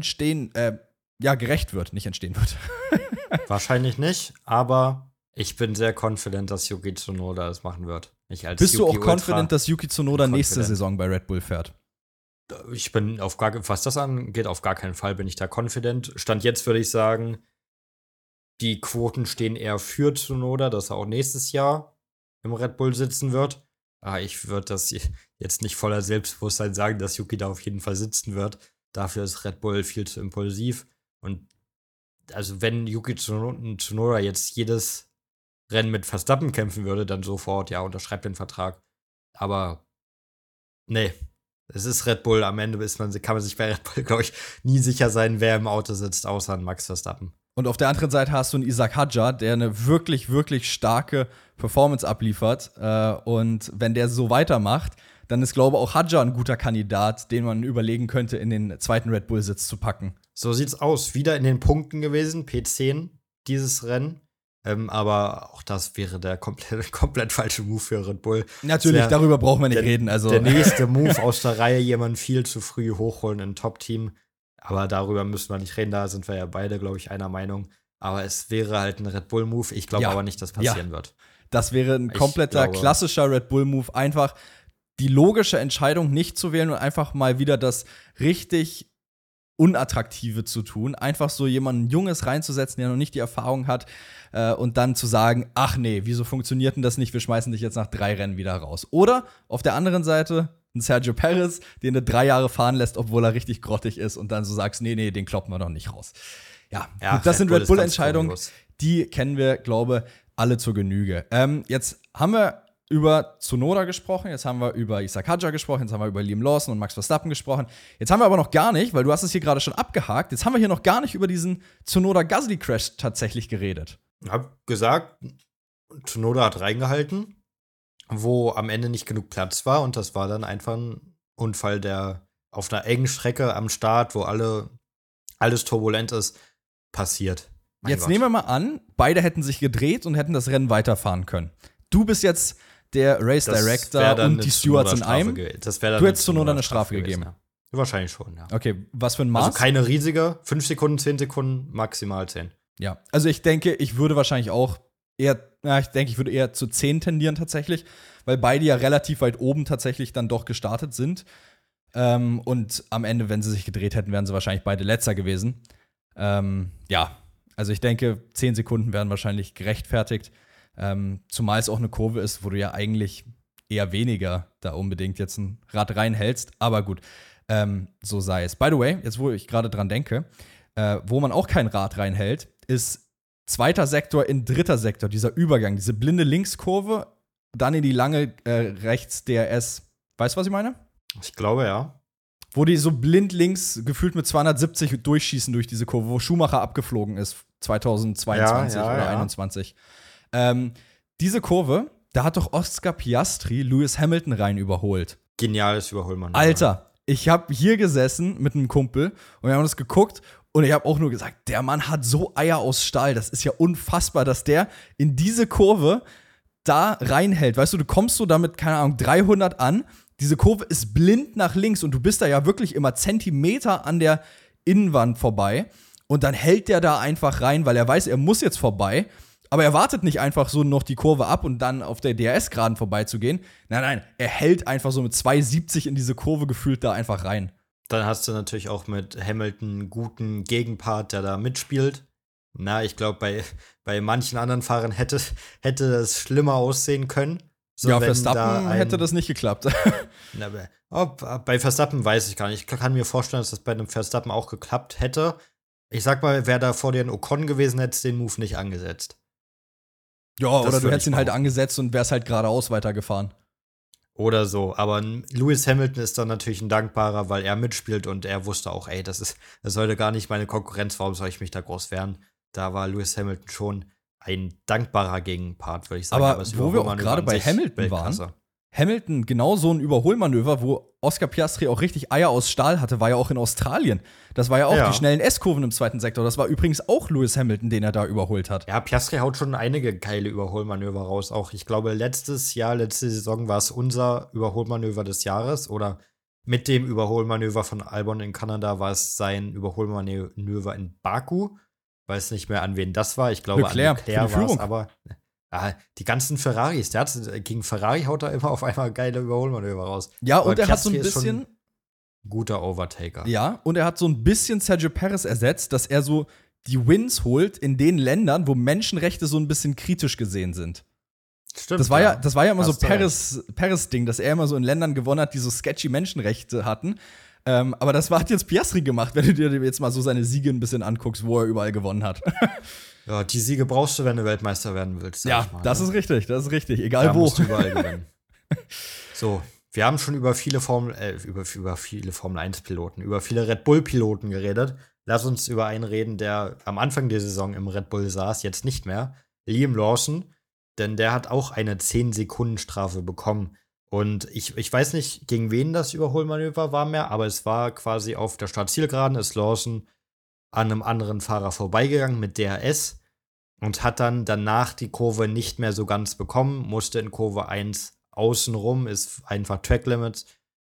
gerecht wird, nicht entstehen wird. Wahrscheinlich nicht, aber ich bin sehr confident, dass Yuki Tsunoda das machen wird. Bist du auch confident, dass Yuki Tsunoda nächste Saison bei Red Bull fährt? Ich bin was das angeht, auf gar keinen Fall bin ich da confident. Stand jetzt würde ich sagen, die Quoten stehen eher für Tsunoda, dass er auch nächstes Jahr im Red Bull sitzen wird. Ich würde das jetzt nicht voller Selbstbewusstsein sagen, dass Yuki da auf jeden Fall sitzen wird. Dafür ist Red Bull viel zu impulsiv. Und also wenn Yuki Tsunoda jetzt jedes Rennen mit Verstappen kämpfen würde, dann sofort, ja, unterschreibt den Vertrag. Aber nee, es ist Red Bull. Am Ende kann man sich bei Red Bull, glaube ich, nie sicher sein, wer im Auto sitzt, außer Max Verstappen. Und auf der anderen Seite hast du einen Isaac Hadjar, der eine wirklich, wirklich starke Performance abliefert. Und wenn der so weitermacht, dann ist, glaube ich, auch Hadjar ein guter Kandidat, den man überlegen könnte, in den zweiten Red Bull-Sitz zu packen. So sieht's aus. Wieder in den Punkten gewesen, P10, dieses Rennen. Aber auch das wäre der komplett falsche Move für Red Bull. Natürlich, darüber brauchen wir nicht reden. Also. Der nächste Move aus der Reihe, jemanden viel zu früh hochholen in ein Top-Team. Aber darüber müssen wir nicht reden, da sind wir ja beide, glaube ich, einer Meinung. Aber es wäre halt ein Red Bull-Move. Ich glaube aber nicht, dass passieren wird. Das wäre ein kompletter, klassischer Red Bull-Move. Einfach die logische Entscheidung, nicht zu wählen und einfach mal wieder das richtig Unattraktive zu tun. Einfach so jemanden Junges reinzusetzen, der noch nicht die Erfahrung hat und dann zu sagen, ach nee, wieso funktioniert denn das nicht? Wir schmeißen dich jetzt nach 3 Rennen wieder raus. Oder auf der anderen Seite ein Sergio Perez, den du 3 Jahre fahren lässt, obwohl er richtig grottig ist und dann so sagst, nee, den kloppen wir noch nicht raus. Ja, gut, das sind Red Bull-Entscheidungen, die kennen wir, glaube ich, alle zur Genüge. Jetzt haben wir über Tsunoda gesprochen, jetzt haben wir über Isaac Hadjar gesprochen, jetzt haben wir über Liam Lawson und Max Verstappen gesprochen. Jetzt haben wir aber noch gar nicht, weil du hast es hier gerade schon abgehakt, jetzt haben wir hier noch gar nicht über diesen Tsunoda-Gasly-Crash tatsächlich geredet. Ich hab gesagt, Tsunoda hat reingehalten, wo am Ende nicht genug Platz war und das war dann einfach ein Unfall, der auf einer engen Strecke am Start, wo alles turbulent ist, passiert. Jetzt nehmen wir mal an, beide hätten sich gedreht und hätten das Rennen weiterfahren können. Du bist jetzt der Race Director und die Stewards in einem. Du hättest Tsunoda eine Strafe gegeben. Ja. Wahrscheinlich schon, ja. Okay, was für ein Maß? Also keine riesige, 5 Sekunden, 10 Sekunden, maximal 10. Ja, also ich denke, ich würde wahrscheinlich auch ich denke, ich würde eher zu 10 tendieren tatsächlich, weil beide ja relativ weit oben tatsächlich dann doch gestartet sind. Und am Ende, wenn sie sich gedreht hätten, wären sie wahrscheinlich beide Letzter gewesen. Ja, also ich denke, 10 Sekunden wären wahrscheinlich gerechtfertigt. Zumal es auch eine Kurve ist, wo du ja eigentlich eher weniger da unbedingt jetzt ein Rad reinhältst. Aber gut, so sei es. By the way, jetzt wo ich gerade dran denke, wo man auch kein Rad reinhält, ist zweiter Sektor in dritter Sektor, dieser Übergang, diese blinde Linkskurve, dann in die lange rechts DRS. Weißt du, was ich meine? Ich glaube, ja. Wo die so blind links gefühlt mit 270 durchschießen durch diese Kurve, wo Schumacher abgeflogen ist, 2022 oder 2021. Diese Kurve, da hat doch Oscar Piastri Lewis Hamilton rein überholt. Geniales Überholmann. Alter, ich habe hier gesessen mit einem Kumpel und wir haben das geguckt und ich habe auch nur gesagt, der Mann hat so Eier aus Stahl. Das ist ja unfassbar, dass der in diese Kurve da reinhält. Weißt du, du kommst so damit, keine Ahnung, 300 an. Diese Kurve ist blind nach links und du bist da ja wirklich immer Zentimeter an der Innenwand vorbei. Und dann hält der da einfach rein, weil er weiß, er muss jetzt vorbei. Aber er wartet nicht einfach so noch die Kurve ab und dann auf der DRS-Geraden vorbeizugehen. Nein, er hält einfach so mit 2,70 in diese Kurve gefühlt da einfach rein. Dann hast du natürlich auch mit Hamilton einen guten Gegenpart, der da mitspielt. Na, ich glaube, bei manchen anderen Fahrern hätte es schlimmer aussehen können. So, ja, Verstappen hätte das nicht geklappt. Bei Verstappen weiß ich gar nicht. Ich kann mir vorstellen, dass das bei einem Verstappen auch geklappt hätte. Ich sag mal, wäre da vor dir ein Ocon gewesen, hättest du den Move nicht angesetzt. Ja, das oder du hättest ihn halt angesetzt und wärst halt geradeaus weitergefahren. Oder so. Aber Lewis Hamilton ist dann natürlich ein Dankbarer, weil er mitspielt und er wusste auch, ey, das sollte gar nicht meine Konkurrenz, warum soll ich mich da groß wehren? Da war Lewis Hamilton schon ein dankbarer Gegenpart, würde ich sagen. Aber wo wir auch gerade bei Hamilton waren, Hamilton, genau so ein Überholmanöver, wo Oscar Piastri auch richtig Eier aus Stahl hatte, war ja auch in Australien. Das war ja auch die schnellen S-Kurven im zweiten Sektor. Das war übrigens auch Lewis Hamilton, den er da überholt hat. Ja, Piastri haut schon einige geile Überholmanöver raus. Auch, ich glaube, letzte Saison war es unser Überholmanöver des Jahres. Oder mit dem Überholmanöver von Albon in Kanada war es sein Überholmanöver in Baku. Weiß nicht mehr, an wen das war. Ich glaube, Leclerc, an Leclerc war es, aber die ganzen Ferraris, gegen Ferrari haut er immer auf einmal geile Überholmanöver raus. Ja, aber und er hat so ein bisschen guter Overtaker. Ja, und er hat so ein bisschen Sergio Perez ersetzt, dass er so die Wins holt in den Ländern, wo Menschenrechte so ein bisschen kritisch gesehen sind. Stimmt. Das war ja immer so Perez-Ding, dass er immer so in Ländern gewonnen hat, die so sketchy Menschenrechte hatten. Aber das hat jetzt Piastri gemacht, wenn du dir jetzt mal so seine Siege ein bisschen anguckst, wo er überall gewonnen hat. Ja, die Siege brauchst du, wenn du Weltmeister werden willst. Ja, das ist richtig, egal wo. Musst du überall gewinnen. So, wir haben schon über viele Formel 1-Piloten, über viele Red Bull-Piloten geredet. Lass uns über einen reden, der am Anfang der Saison im Red Bull saß, jetzt nicht mehr. Liam Lawson, denn der hat auch eine 10-Sekunden-Strafe bekommen. Und ich weiß nicht, gegen wen das Überholmanöver war mehr, aber es war quasi auf der Startzielgeraden, ist Lawson an einem anderen Fahrer vorbeigegangen mit DRS und hat dann danach die Kurve nicht mehr so ganz bekommen, musste in Kurve 1 außenrum, ist einfach Track Limit,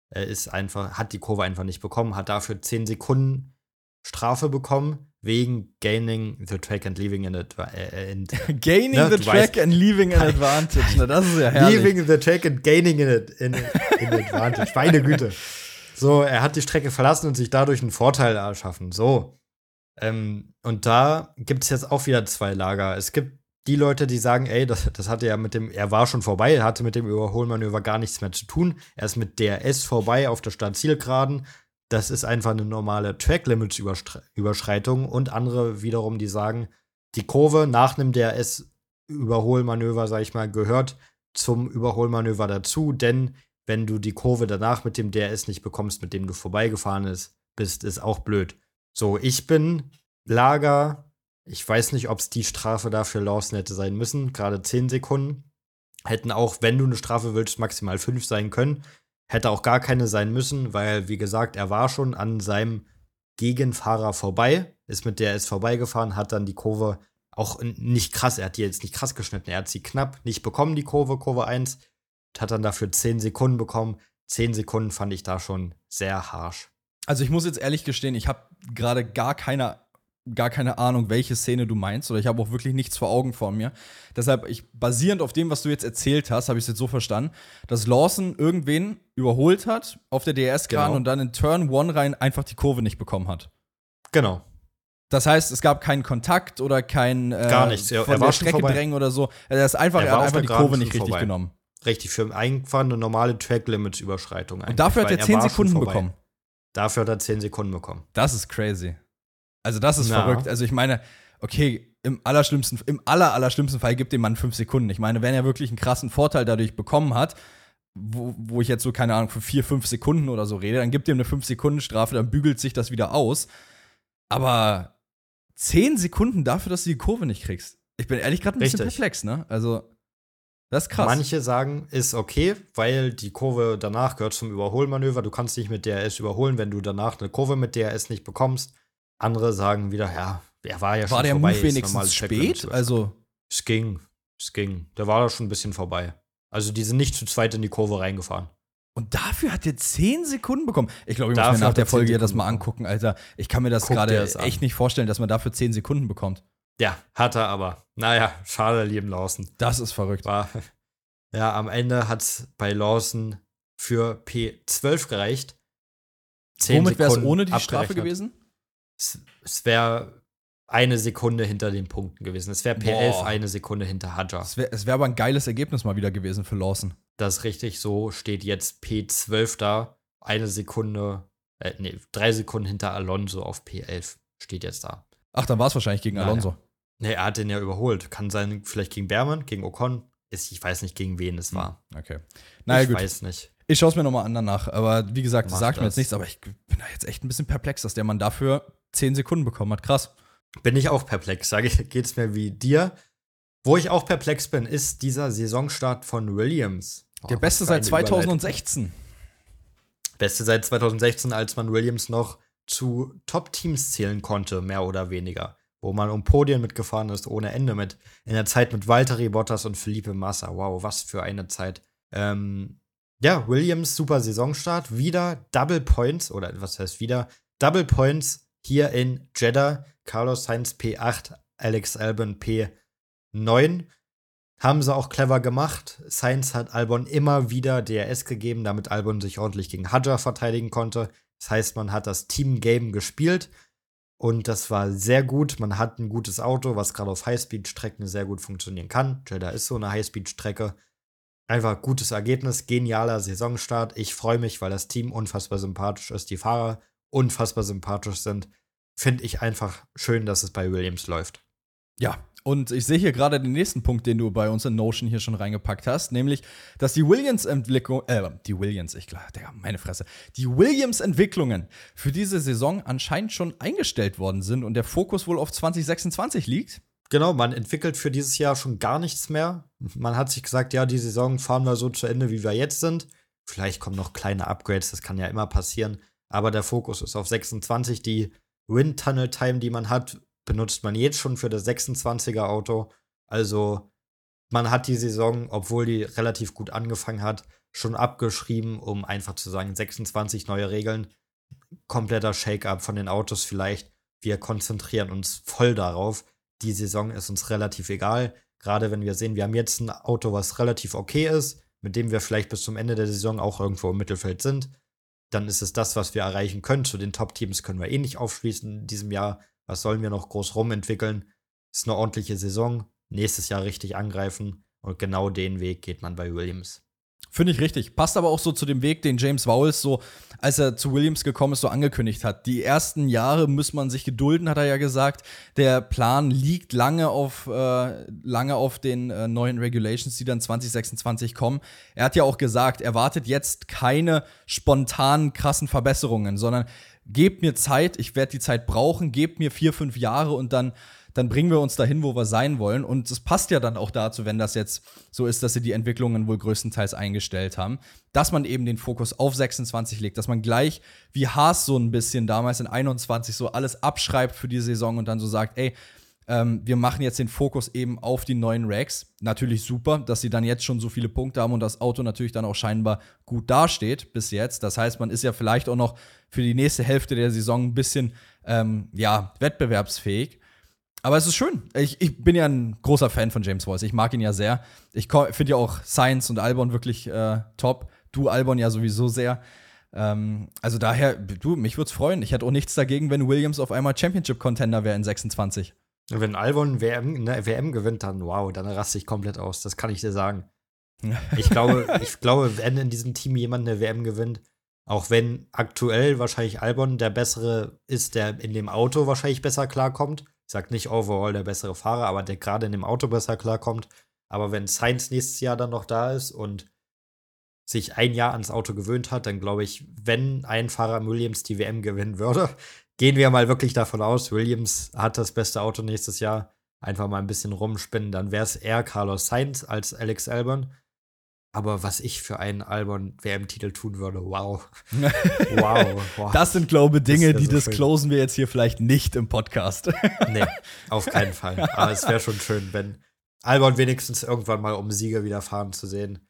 hat die Kurve einfach nicht bekommen, hat dafür 10 Sekunden Strafe bekommen, wegen gaining the track and leaving an advantage. Gaining the track and leaving an advantage. Na, das ist ja herrlich. Leaving the track and gaining in advantage. Meine Güte. So, er hat die Strecke verlassen und sich dadurch einen Vorteil erschaffen. So. Und da gibt es jetzt auch wieder zwei Lager. Es gibt die Leute, die sagen, ey, das hatte ja er war schon vorbei, er hatte mit dem Überholmanöver gar nichts mehr zu tun. Er ist mit DRS vorbei auf der Startzielgeraden. Das ist einfach eine normale Track-Limits-Überschreitung. Und andere wiederum, die sagen, die Kurve nach einem DRS-Überholmanöver, sag ich mal, gehört zum Überholmanöver dazu. Denn wenn du die Kurve danach mit dem DRS nicht bekommst, mit dem du vorbeigefahren bist, ist auch blöd. So, ich bin Lager. Ich weiß nicht, ob es die Strafe dafür Lawson hätte sein müssen. Gerade 10 Sekunden. Hätten auch, wenn du eine Strafe willst, maximal 5 sein können. Hätte auch gar keine sein müssen, weil, wie gesagt, er war schon an seinem Gegenfahrer vorbei, ist mit DRS vorbeigefahren, hat dann die Kurve auch nicht krass, er hat die jetzt nicht krass geschnitten, er hat sie knapp nicht bekommen, die Kurve 1, hat dann dafür 10 Sekunden bekommen. 10 Sekunden fand ich da schon sehr harsch. Also ich muss jetzt ehrlich gestehen, ich habe gerade gar keine gar keine Ahnung, welche Szene du meinst, oder ich habe auch wirklich nichts vor Augen vor mir. Deshalb, basierend auf dem, was du jetzt erzählt hast, habe ich es jetzt so verstanden, dass Lawson irgendwen überholt hat auf der DRS-Bahn und dann in Turn 1 rein einfach die Kurve nicht bekommen hat. Genau. Das heißt, es gab keinen Kontakt oder kein gar nichts. Er von war der schon Strecke vorbei. drängen oder so. Er hat einfach die Kurve nicht richtig genommen. Richtig, für einfach eine normale Track-Limits-Überschreitung. Und dafür hat er 10 Sekunden bekommen. Dafür hat er 10 Sekunden bekommen. Das ist crazy. Also, das ist verrückt. Also, ich meine, okay, im allerschlimmsten Fall gibt dem Mann 5 Sekunden. Ich meine, wenn er wirklich einen krassen Vorteil dadurch bekommen hat, wo ich jetzt so, keine Ahnung, für 4, 5 Sekunden oder so rede, dann gibt ihm eine 5-Sekunden-Strafe, dann bügelt sich das wieder aus. Aber 10 Sekunden dafür, dass du die Kurve nicht kriegst. Ich bin ehrlich gerade ein bisschen perplex, ne? Also, das ist krass. Manche sagen, ist okay, weil die Kurve danach gehört zum Überholmanöver. Du kannst nicht mit DRS überholen, wenn du danach eine Kurve mit DRS nicht bekommst. Andere sagen wieder, ja, er war ja schon vorbei. War der Move wenigstens spät? Also es ging. Der war da schon ein bisschen vorbei. Also die sind nicht zu zweit in die Kurve reingefahren. Und dafür hat er 10 Sekunden bekommen. Ich glaube, ich muss mir nach der Folge das mal angucken, Alter. Ich kann mir das gerade echt nicht vorstellen, dass man dafür 10 Sekunden bekommt. Ja, hat er aber. Naja, schade, lieben Lawson. Das ist verrückt. Ja, am Ende hat es bei Lawson für P12 gereicht. 10 Womit wäre es ohne die Strafe gewesen? Es wäre 1 Sekunde hinter den Punkten gewesen. Es wäre P11 1 Sekunde hinter Hadjar. Es wär aber ein geiles Ergebnis mal wieder gewesen für Lawson. Das ist richtig, so steht jetzt P12 da. 3 Sekunden hinter Alonso auf P11 steht jetzt da. Ach, dann war es wahrscheinlich gegen Alonso. Nee, er hat den ja überholt. Kann sein, vielleicht gegen Behrmann, gegen Ocon. Ich weiß nicht, gegen wen es war. Okay. Naja, gut. Ich weiß nicht. Ich schaue es mir nochmal an danach. Aber wie gesagt, das sagt mir jetzt nichts. Aber ich bin da jetzt echt ein bisschen perplex, dass der Mann dafür 10 Sekunden bekommen hat. Krass. Bin ich auch perplex, geht's mir wie dir. Wo ich auch perplex bin, ist dieser Saisonstart von Williams. Der beste seit 2016. Beste seit 2016, als man Williams noch zu Top-Teams zählen konnte, mehr oder weniger. Wo man um Podien mitgefahren ist, ohne Ende in der Zeit mit Valtteri Bottas und Felipe Massa. Wow, was für eine Zeit. Ja, Williams, super Saisonstart. Wieder Double Points, oder was heißt wieder? Double Points hier in Jeddah. Carlos Sainz P8, Alex Albon P9. Haben sie auch clever gemacht. Sainz hat Albon immer wieder DRS gegeben, damit Albon sich ordentlich gegen Hadjar verteidigen konnte. Das heißt, man hat das Team-Game gespielt und das war sehr gut. Man hat ein gutes Auto, was gerade auf Highspeed-Strecken sehr gut funktionieren kann. Jeddah ist so eine Highspeed-Strecke. Einfach gutes Ergebnis, genialer Saisonstart. Ich freue mich, weil das Team unfassbar sympathisch ist, die Fahrer unfassbar sympathisch sind. Finde ich einfach schön, dass es bei Williams läuft. Ja, und ich sehe hier gerade den nächsten Punkt, den du bei uns in Notion hier schon reingepackt hast, nämlich, dass die Williams-Entwicklungen für diese Saison anscheinend schon eingestellt worden sind und der Fokus wohl auf 2026 liegt. Genau, man entwickelt für dieses Jahr schon gar nichts mehr. Man hat sich gesagt, ja, die Saison fahren wir so zu Ende, wie wir jetzt sind. Vielleicht kommen noch kleine Upgrades, das kann ja immer passieren. Aber der Fokus ist auf 26. Die Wind-Tunnel-Time, die man hat, benutzt man jetzt schon für das 26er Auto. Also man hat die Saison, obwohl die relativ gut angefangen hat, schon abgeschrieben, um einfach zu sagen, 26 neue Regeln, kompletter Shake-up von den Autos vielleicht. Wir konzentrieren uns voll darauf. Die Saison ist uns relativ egal. Gerade wenn wir sehen, wir haben jetzt ein Auto, was relativ okay ist, mit dem wir vielleicht bis zum Ende der Saison auch irgendwo im Mittelfeld sind. Dann ist es das, was wir erreichen können. Zu den Top-Teams können wir eh nicht aufschließen in diesem Jahr. Was sollen wir noch groß rumentwickeln? Ist eine ordentliche Saison. Nächstes Jahr richtig angreifen. Und genau den Weg geht man bei Williams. Finde ich richtig. Passt aber auch so zu dem Weg, den James Vowles so, als er zu Williams gekommen ist, so angekündigt hat. Die ersten Jahre muss man sich gedulden, hat er ja gesagt. Der Plan liegt lange auf den neuen Regulations, die dann 2026 kommen. Er hat ja auch gesagt, er wartet jetzt keine spontanen, krassen Verbesserungen, sondern gebt mir Zeit, ich werde die Zeit brauchen, gebt mir 4, 5 Jahre und dann bringen wir uns dahin, wo wir sein wollen. Und es passt ja dann auch dazu, wenn das jetzt so ist, dass sie die Entwicklungen wohl größtenteils eingestellt haben, dass man eben den Fokus auf 26 legt, dass man gleich wie Haas so ein bisschen damals in 21 so alles abschreibt für die Saison und dann so sagt, ey, wir machen jetzt den Fokus eben auf die neuen Racks. Natürlich super, dass sie dann jetzt schon so viele Punkte haben und das Auto natürlich dann auch scheinbar gut dasteht bis jetzt. Das heißt, man ist ja vielleicht auch noch für die nächste Hälfte der Saison ein bisschen wettbewerbsfähig. Aber es ist schön. Ich bin ja ein großer Fan von James Walls. Ich mag ihn ja sehr. Ich finde ja auch Sainz und Albon wirklich top. Du, Albon, ja sowieso sehr. Also daher, mich würde es freuen. Ich hätte auch nichts dagegen, wenn Williams auf einmal Championship-Contender wäre in 26. Wenn Albon WM gewinnt, dann wow, dann raste ich komplett aus. Das kann ich dir sagen. Ich glaube, wenn in diesem Team jemand eine WM gewinnt, auch wenn aktuell wahrscheinlich Albon der bessere ist, der in dem Auto wahrscheinlich besser klarkommt. Ich sag nicht overall der bessere Fahrer, aber der gerade in dem Auto besser klarkommt. Aber wenn Sainz nächstes Jahr dann noch da ist und sich ein Jahr ans Auto gewöhnt hat, dann glaube ich, wenn ein Fahrer Williams die WM gewinnen würde, gehen wir mal wirklich davon aus, Williams hat das beste Auto nächstes Jahr, einfach mal ein bisschen rumspinnen, dann wäre es eher Carlos Sainz als Alex Albon. Aber was ich für einen Albon-WM-Titel tun würde, wow. wow. Das sind, glaube ich, Dinge, die so disclosen wir jetzt hier vielleicht nicht im Podcast. Nee, auf keinen Fall. Aber es wäre schon schön, wenn Albon wenigstens irgendwann mal um Sieger wieder fahren zu sehen.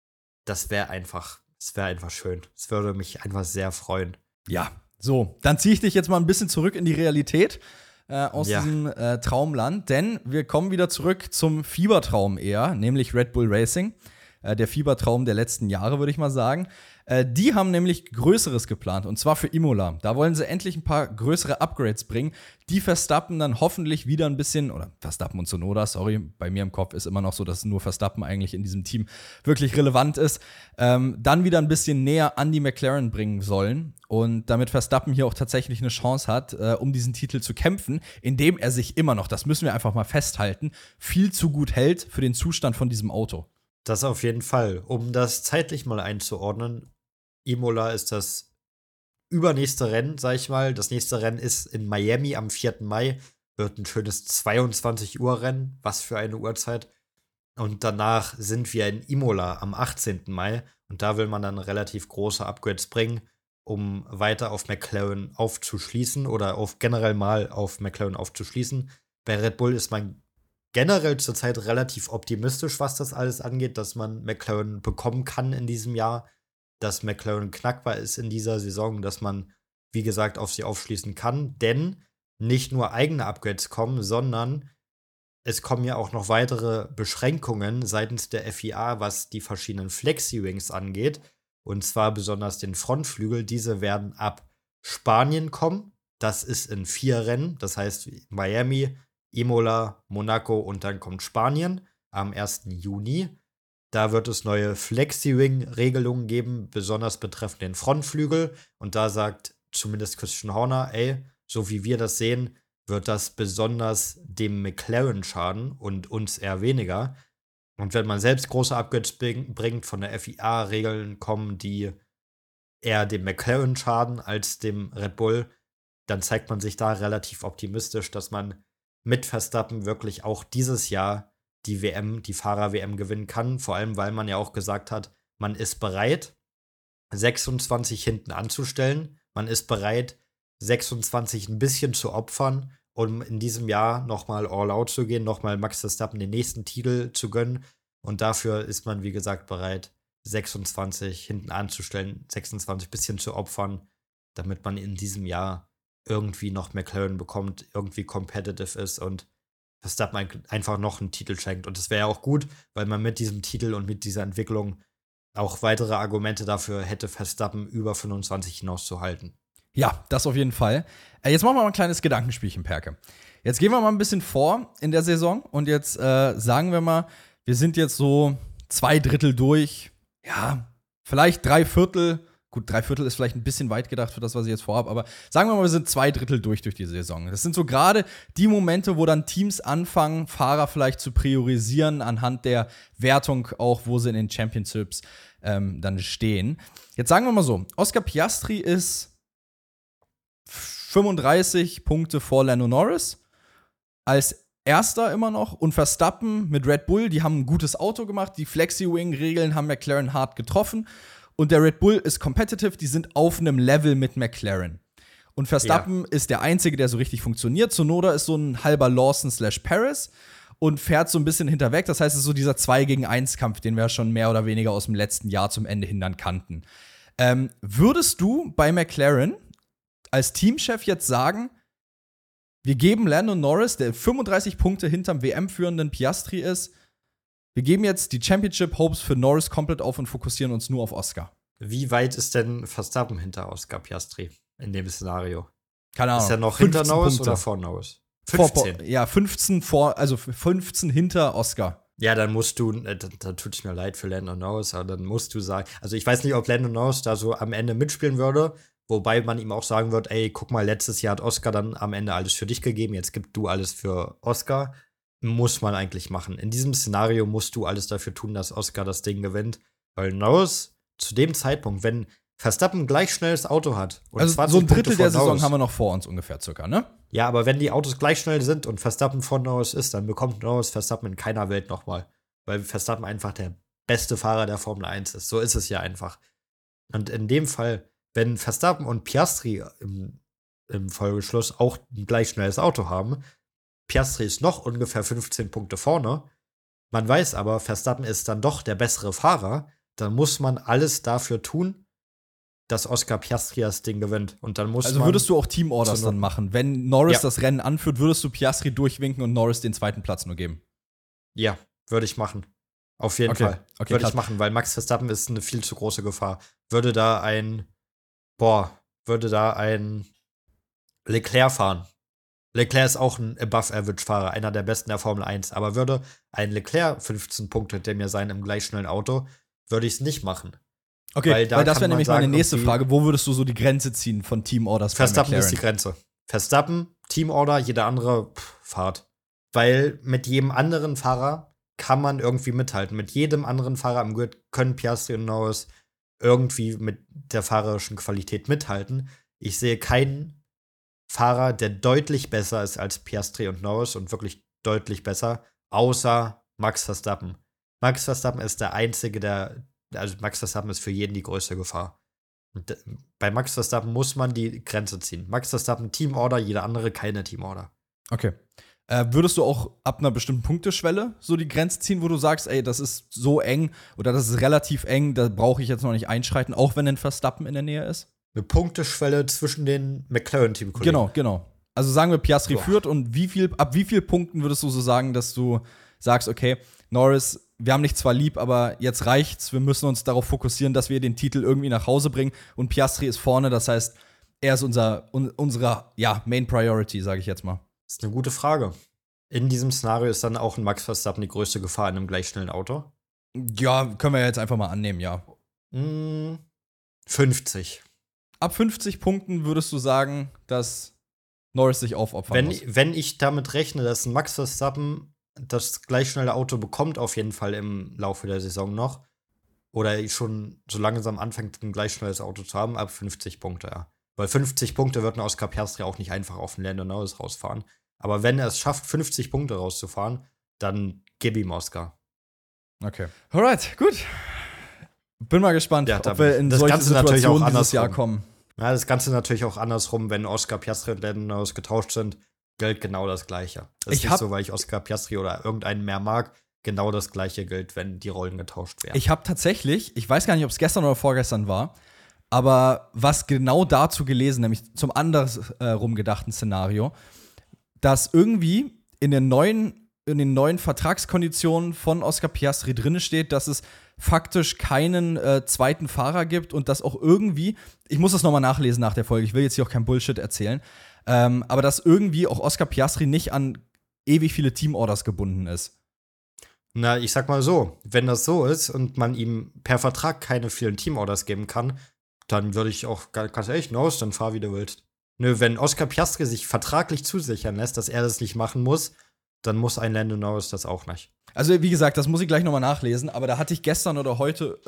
Das wäre einfach schön. Es würde mich einfach sehr freuen. Ja, so, dann ziehe ich dich jetzt mal ein bisschen zurück in die Realität aus diesem Traumland. Denn wir kommen wieder zurück zum Fiebertraum eher, nämlich Red Bull Racing. Der Fiebertraum der letzten Jahre, würde ich mal sagen. Die haben nämlich Größeres geplant, und zwar für Imola. Da wollen sie endlich ein paar größere Upgrades bringen, die Verstappen dann hoffentlich wieder ein bisschen, oder Verstappen und Tsunoda, sorry, bei mir im Kopf ist immer noch so, dass nur Verstappen eigentlich in diesem Team wirklich relevant ist, dann wieder ein bisschen näher an die McLaren bringen sollen. Und damit Verstappen hier auch tatsächlich eine Chance hat, um diesen Titel zu kämpfen, indem er sich immer noch, das müssen wir einfach mal festhalten, viel zu gut hält für den Zustand von diesem Auto. Das auf jeden Fall. Um das zeitlich mal einzuordnen, Imola ist das übernächste Rennen, sag ich mal. Das nächste Rennen ist in Miami am 4. Mai. Wird ein schönes 22-Uhr-Rennen. Was für eine Uhrzeit. Und danach sind wir in Imola am 18. Mai. Und da will man dann relativ große Upgrades bringen, um weiter auf McLaren aufzuschließen oder generell mal auf McLaren aufzuschließen. Bei Red Bull ist man generell zurzeit relativ optimistisch, was das alles angeht, dass man McLaren bekommen kann in diesem Jahr, dass McLaren knackbar ist in dieser Saison, dass man, wie gesagt, auf sie aufschließen kann, denn nicht nur eigene Upgrades kommen, sondern es kommen ja auch noch weitere Beschränkungen seitens der FIA, was die verschiedenen Flexi-Wings angeht, und zwar besonders den Frontflügel. Diese werden ab Spanien kommen, das ist in 4 Rennen, das heißt Miami, Imola, Monaco und dann kommt Spanien am 1. Juni. Da wird es neue Flexi-Wing-Regelungen geben, besonders betreffend den Frontflügel. Und da sagt zumindest Christian Horner, so wie wir das sehen, wird das besonders dem McLaren schaden und uns eher weniger. Und wenn man selbst große Upgrades bringt, von der FIA Regeln kommen, die eher dem McLaren schaden als dem Red Bull, dann zeigt man sich da relativ optimistisch, dass man mit Verstappen wirklich auch dieses Jahr die Fahrer-WM gewinnen kann. Vor allem, weil man ja auch gesagt hat, man ist bereit, 26 hinten anzustellen. Man ist bereit, 26 ein bisschen zu opfern, um in diesem Jahr nochmal all out zu gehen, nochmal Max Verstappen den nächsten Titel zu gönnen. Und dafür ist man, wie gesagt, bereit, 26 hinten anzustellen, 26 ein bisschen zu opfern, damit man in diesem Jahr irgendwie noch McLaren bekommt, irgendwie competitive ist und Verstappen einfach noch einen Titel schenkt. Und das wäre ja auch gut, weil man mit diesem Titel und mit dieser Entwicklung auch weitere Argumente dafür hätte, Verstappen über 25 hinauszuhalten. Ja, das auf jeden Fall. Jetzt machen wir mal ein kleines Gedankenspielchen, Perke. Jetzt gehen wir mal ein bisschen vor in der Saison und jetzt sagen wir mal, wir sind jetzt so 2/3 durch. Ja, vielleicht 3/4. Gut, 3/4 ist vielleicht ein bisschen weit gedacht für das, was ich jetzt vorhabe, aber sagen wir mal, wir sind 2/3 durch die Saison. Das sind so gerade die Momente, wo dann Teams anfangen, Fahrer vielleicht zu priorisieren anhand der Wertung auch, wo sie in den Championships dann stehen. Jetzt sagen wir mal so, Oscar Piastri ist 35 Punkte vor Lando Norris als Erster immer noch und Verstappen mit Red Bull, die haben ein gutes Auto gemacht, die Flexi-Wing-Regeln haben McLaren hart getroffen. Und der Red Bull ist competitive, die sind auf einem Level mit McLaren. Und Verstappen ist der Einzige, der so richtig funktioniert. Tsunoda ist so ein halber Lawson/Paris und fährt so ein bisschen hinterweg. Das heißt, es ist so dieser 2-gegen-1-Kampf, den wir schon mehr oder weniger aus dem letzten Jahr zum Ende hin dann kannten. Würdest du bei McLaren als Teamchef jetzt sagen, wir geben Lando Norris, der 35 Punkte hinterm WM-führenden Piastri ist, wir geben jetzt die Championship-Hopes für Norris komplett auf und fokussieren uns nur auf Oscar. Wie weit ist denn Verstappen hinter Oscar Piastri in dem Szenario? Keine Ahnung. Ist er noch hinter Norris Punkte. oder vor Norris? 15. Ja, 15 also 15 hinter Oscar. Ja, dann musst du, da tut es mir leid für Lando Norris, aber dann musst du sagen, also ich weiß nicht, ob Lando Norris da so am Ende mitspielen würde, wobei man ihm auch sagen wird, ey, guck mal, letztes Jahr hat Oscar dann am Ende alles für dich gegeben, jetzt gib du alles für Oscar. Muss man eigentlich machen. In diesem Szenario musst du alles dafür tun, dass Oscar das Ding gewinnt, weil Norris zu dem Zeitpunkt, wenn Verstappen gleich schnelles Auto hat. Und also 20 so ein Drittel Punkte der vor Saison Norris, haben wir noch vor uns ungefähr circa, ne? Ja, aber wenn die Autos gleich schnell sind und Verstappen von Norris ist, dann bekommt Norris Verstappen in keiner Welt nochmal. Weil Verstappen einfach der beste Fahrer der Formel 1 ist. So ist es ja einfach. Und in dem Fall, wenn Verstappen und Piastri im Folgeschluss auch ein gleich schnelles Auto haben, Piastri ist noch ungefähr 15 Punkte vorne, man weiß aber, Verstappen ist dann doch der bessere Fahrer, dann muss man alles dafür tun, dass Oscar Piastri das Ding gewinnt. Und dann muss Also man würdest du auch Teamorders dann machen? Wenn Norris das Rennen anführt, würdest du Piastri durchwinken und Norris den zweiten Platz nur geben? Ja, würde ich machen. Auf jeden Fall. Okay, würde ich machen, weil Max Verstappen ist eine viel zu große Gefahr. Würde da ein Leclerc fahren. Leclerc ist auch ein Above-Average-Fahrer, einer der besten der Formel 1. Aber würde ein Leclerc 15 Punkte hinter mir sein im gleich schnellen Auto, würde ich es nicht machen. Okay, weil das wäre nämlich meine nächste irgendwie Frage. Wo würdest du so die Grenze ziehen von Teamorders? Verstappen ist die Grenze. Verstappen, Teamorder, jeder andere Fahrt. Weil mit jedem anderen Fahrer kann man irgendwie mithalten. Mit jedem anderen Fahrer am Grid können Piastri und Norris irgendwie mit der fahrerischen Qualität mithalten. Ich sehe keinen Fahrer, der deutlich besser ist als Piastri und Norris und wirklich deutlich besser, außer Max Verstappen. Max Verstappen ist der Einzige, also Max Verstappen ist für jeden die größte Gefahr. Und bei Max Verstappen muss man die Grenze ziehen. Max Verstappen Teamorder, jeder andere keine Teamorder. Okay. Würdest du auch ab einer bestimmten Punkteschwelle so die Grenze ziehen, wo du sagst, ey, das ist so eng oder das ist relativ eng, da brauche ich jetzt noch nicht einschreiten, auch wenn ein Verstappen in der Nähe ist? Eine Punkteschwelle zwischen den McLaren-Teamkollegen. Genau. Also sagen wir, Piastri führt und ab wie viel Punkten würdest du so sagen, dass du sagst, okay, Norris, wir haben dich zwar lieb, aber jetzt reicht's, wir müssen uns darauf fokussieren, dass wir den Titel irgendwie nach Hause bringen und Piastri ist vorne, das heißt, er ist unsere Main Priority, sage ich jetzt mal. Das ist eine gute Frage. In diesem Szenario ist dann auch ein Max Verstappen die größte Gefahr in einem gleich schnellen Auto? Ja, können wir jetzt einfach mal annehmen, ja. 50. Ab 50 Punkten würdest du sagen, dass Norris sich aufopfern muss? Wenn ich damit rechne, dass ein Max Verstappen das gleich schnelle Auto bekommt, auf jeden Fall im Laufe der Saison noch, oder schon so langsam anfängt, ein gleich schnelles Auto zu haben, ab 50 Punkte, ja. Weil 50 Punkte wird ein Oscar Piastri auch nicht einfach auf den Lando Norris rausfahren. Aber wenn er es schafft, 50 Punkte rauszufahren, dann gib ihm Oscar. Okay. Alright, gut. Bin mal gespannt, ob wir in das solche Ganze natürlich auch Situationen dieses andersrum. Jahr kommen. Ja, das Ganze natürlich auch andersrum, wenn Oscar Piastri und Lando Norris getauscht sind, gilt genau das Gleiche. Das ist nicht so, weil ich Oscar Piastri oder irgendeinen mehr mag. Genau das Gleiche gilt, wenn die Rollen getauscht werden. Ich habe tatsächlich, ich weiß gar nicht, ob es gestern oder vorgestern war, aber was genau dazu gelesen, nämlich zum andersrum gedachten Szenario, dass irgendwie in den neuen Vertragskonditionen von Oscar Piastri drin steht, dass es faktisch keinen zweiten Fahrer gibt und dass auch irgendwie, ich muss das nochmal nachlesen nach der Folge, ich will jetzt hier auch kein Bullshit erzählen, aber dass irgendwie auch Oscar Piastri nicht an ewig viele Teamorders gebunden ist. Na, ich sag mal so, wenn das so ist und man ihm per Vertrag keine vielen Teamorders geben kann, dann würde ich auch ganz ehrlich, Norris, dann fahr wie du willst. Nö, wenn Oscar Piastri sich vertraglich zusichern lässt, dass er das nicht machen muss, dann muss ein Lando Norris das auch nicht. Also, wie gesagt, das muss ich gleich nochmal nachlesen, aber da hatte ich gestern oder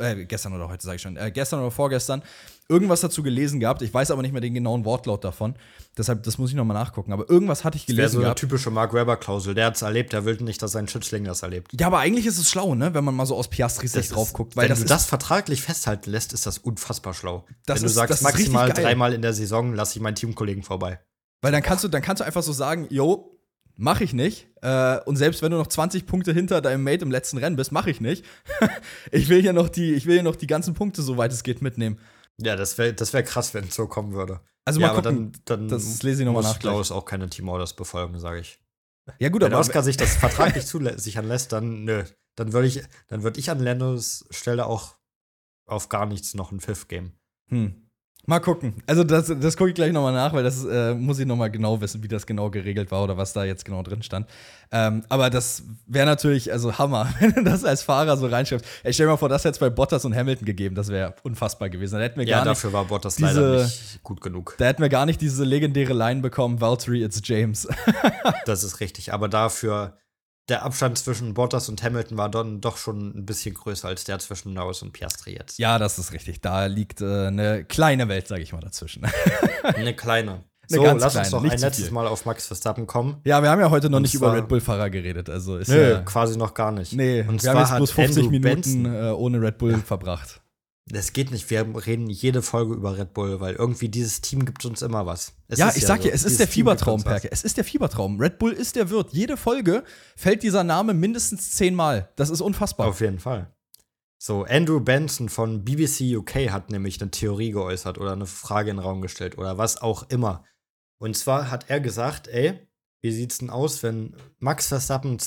vorgestern irgendwas dazu gelesen gehabt. Ich weiß aber nicht mehr den genauen Wortlaut davon. Deshalb, das muss ich nochmal nachgucken. Aber irgendwas hatte ich gelesen gehabt. Das wäre so eine typische Mark Webber-Klausel. Der hat's erlebt, der will nicht, dass sein Schützling das erlebt. Ja, aber eigentlich ist es schlau, ne, wenn man mal so aus Piastris Sicht drauf guckt. Wenn du das vertraglich festhalten lässt, ist das unfassbar schlau. Wenn du sagst, maximal 3-mal in der Saison lasse ich meinen Teamkollegen vorbei. Weil dann kannst du einfach so sagen, yo, mach ich nicht. Und selbst wenn du noch 20 Punkte hinter deinem Mate im letzten Rennen bist, mach ich nicht. Ich will hier noch die ganzen Punkte, soweit es geht, mitnehmen. Ja, das wär krass, wenn es so kommen würde. Also Ja, mal aber gucken, dann das lese ich nochmal muss nach gleich. Klaus auch keine Team Orders befolgen, sage ich. Ja gut, Wenn aber Oscar sich das vertraglich zusichern lässt, dann nö. Dann würd ich an Landos Stelle auch auf gar nichts noch einen Pfiff geben. Mal gucken. Also das gucke ich gleich nochmal nach, weil das muss ich nochmal genau wissen, wie das genau geregelt war oder was da jetzt genau drin stand. Aber das wäre natürlich, also Hammer, wenn du das als Fahrer so reinschreibst. Ich stell mir mal vor, das hätte es bei Bottas und Hamilton gegeben, das wäre unfassbar gewesen. Da hätten wir Ja, gar nicht dafür war Bottas leider nicht gut genug. Da hätten wir gar nicht diese legendäre Line bekommen, Valtteri, it's James. Das ist richtig. Aber dafür, der Abstand zwischen Bottas und Hamilton war dann doch schon ein bisschen größer als der zwischen Norris und Piastri jetzt. Ja, das ist richtig. Da liegt eine kleine Welt, sage ich mal, dazwischen. Eine kleine. Eine So, ganz lass kleine, uns doch nicht ein zu letztes viel. Mal auf Max Verstappen kommen. Ja, wir haben ja heute noch Und nicht über zwar- Red Bull-Fahrer geredet. Also ist Nö, ja, quasi noch gar nicht. nee, Und wir haben zwar jetzt hat bloß 50 Andrew Minuten Benson- ohne Red Bull verbracht. Das geht nicht. Wir reden jede Folge über Red Bull, weil irgendwie dieses Team gibt uns immer was. Ja, ich sag so. dir, es ist Dieses der Team gibt Fiebertraum, uns was. Perke. Es ist der Fiebertraum. Red Bull ist der Wirt. Jede Folge fällt dieser Name mindestens 10-mal. Das ist unfassbar. Auf jeden Fall. So, Andrew Benson von BBC UK hat nämlich eine Theorie geäußert oder eine Frage in den Raum gestellt oder was auch immer. Und zwar hat er gesagt, ey, wie sieht's denn aus, wenn Max Verstappen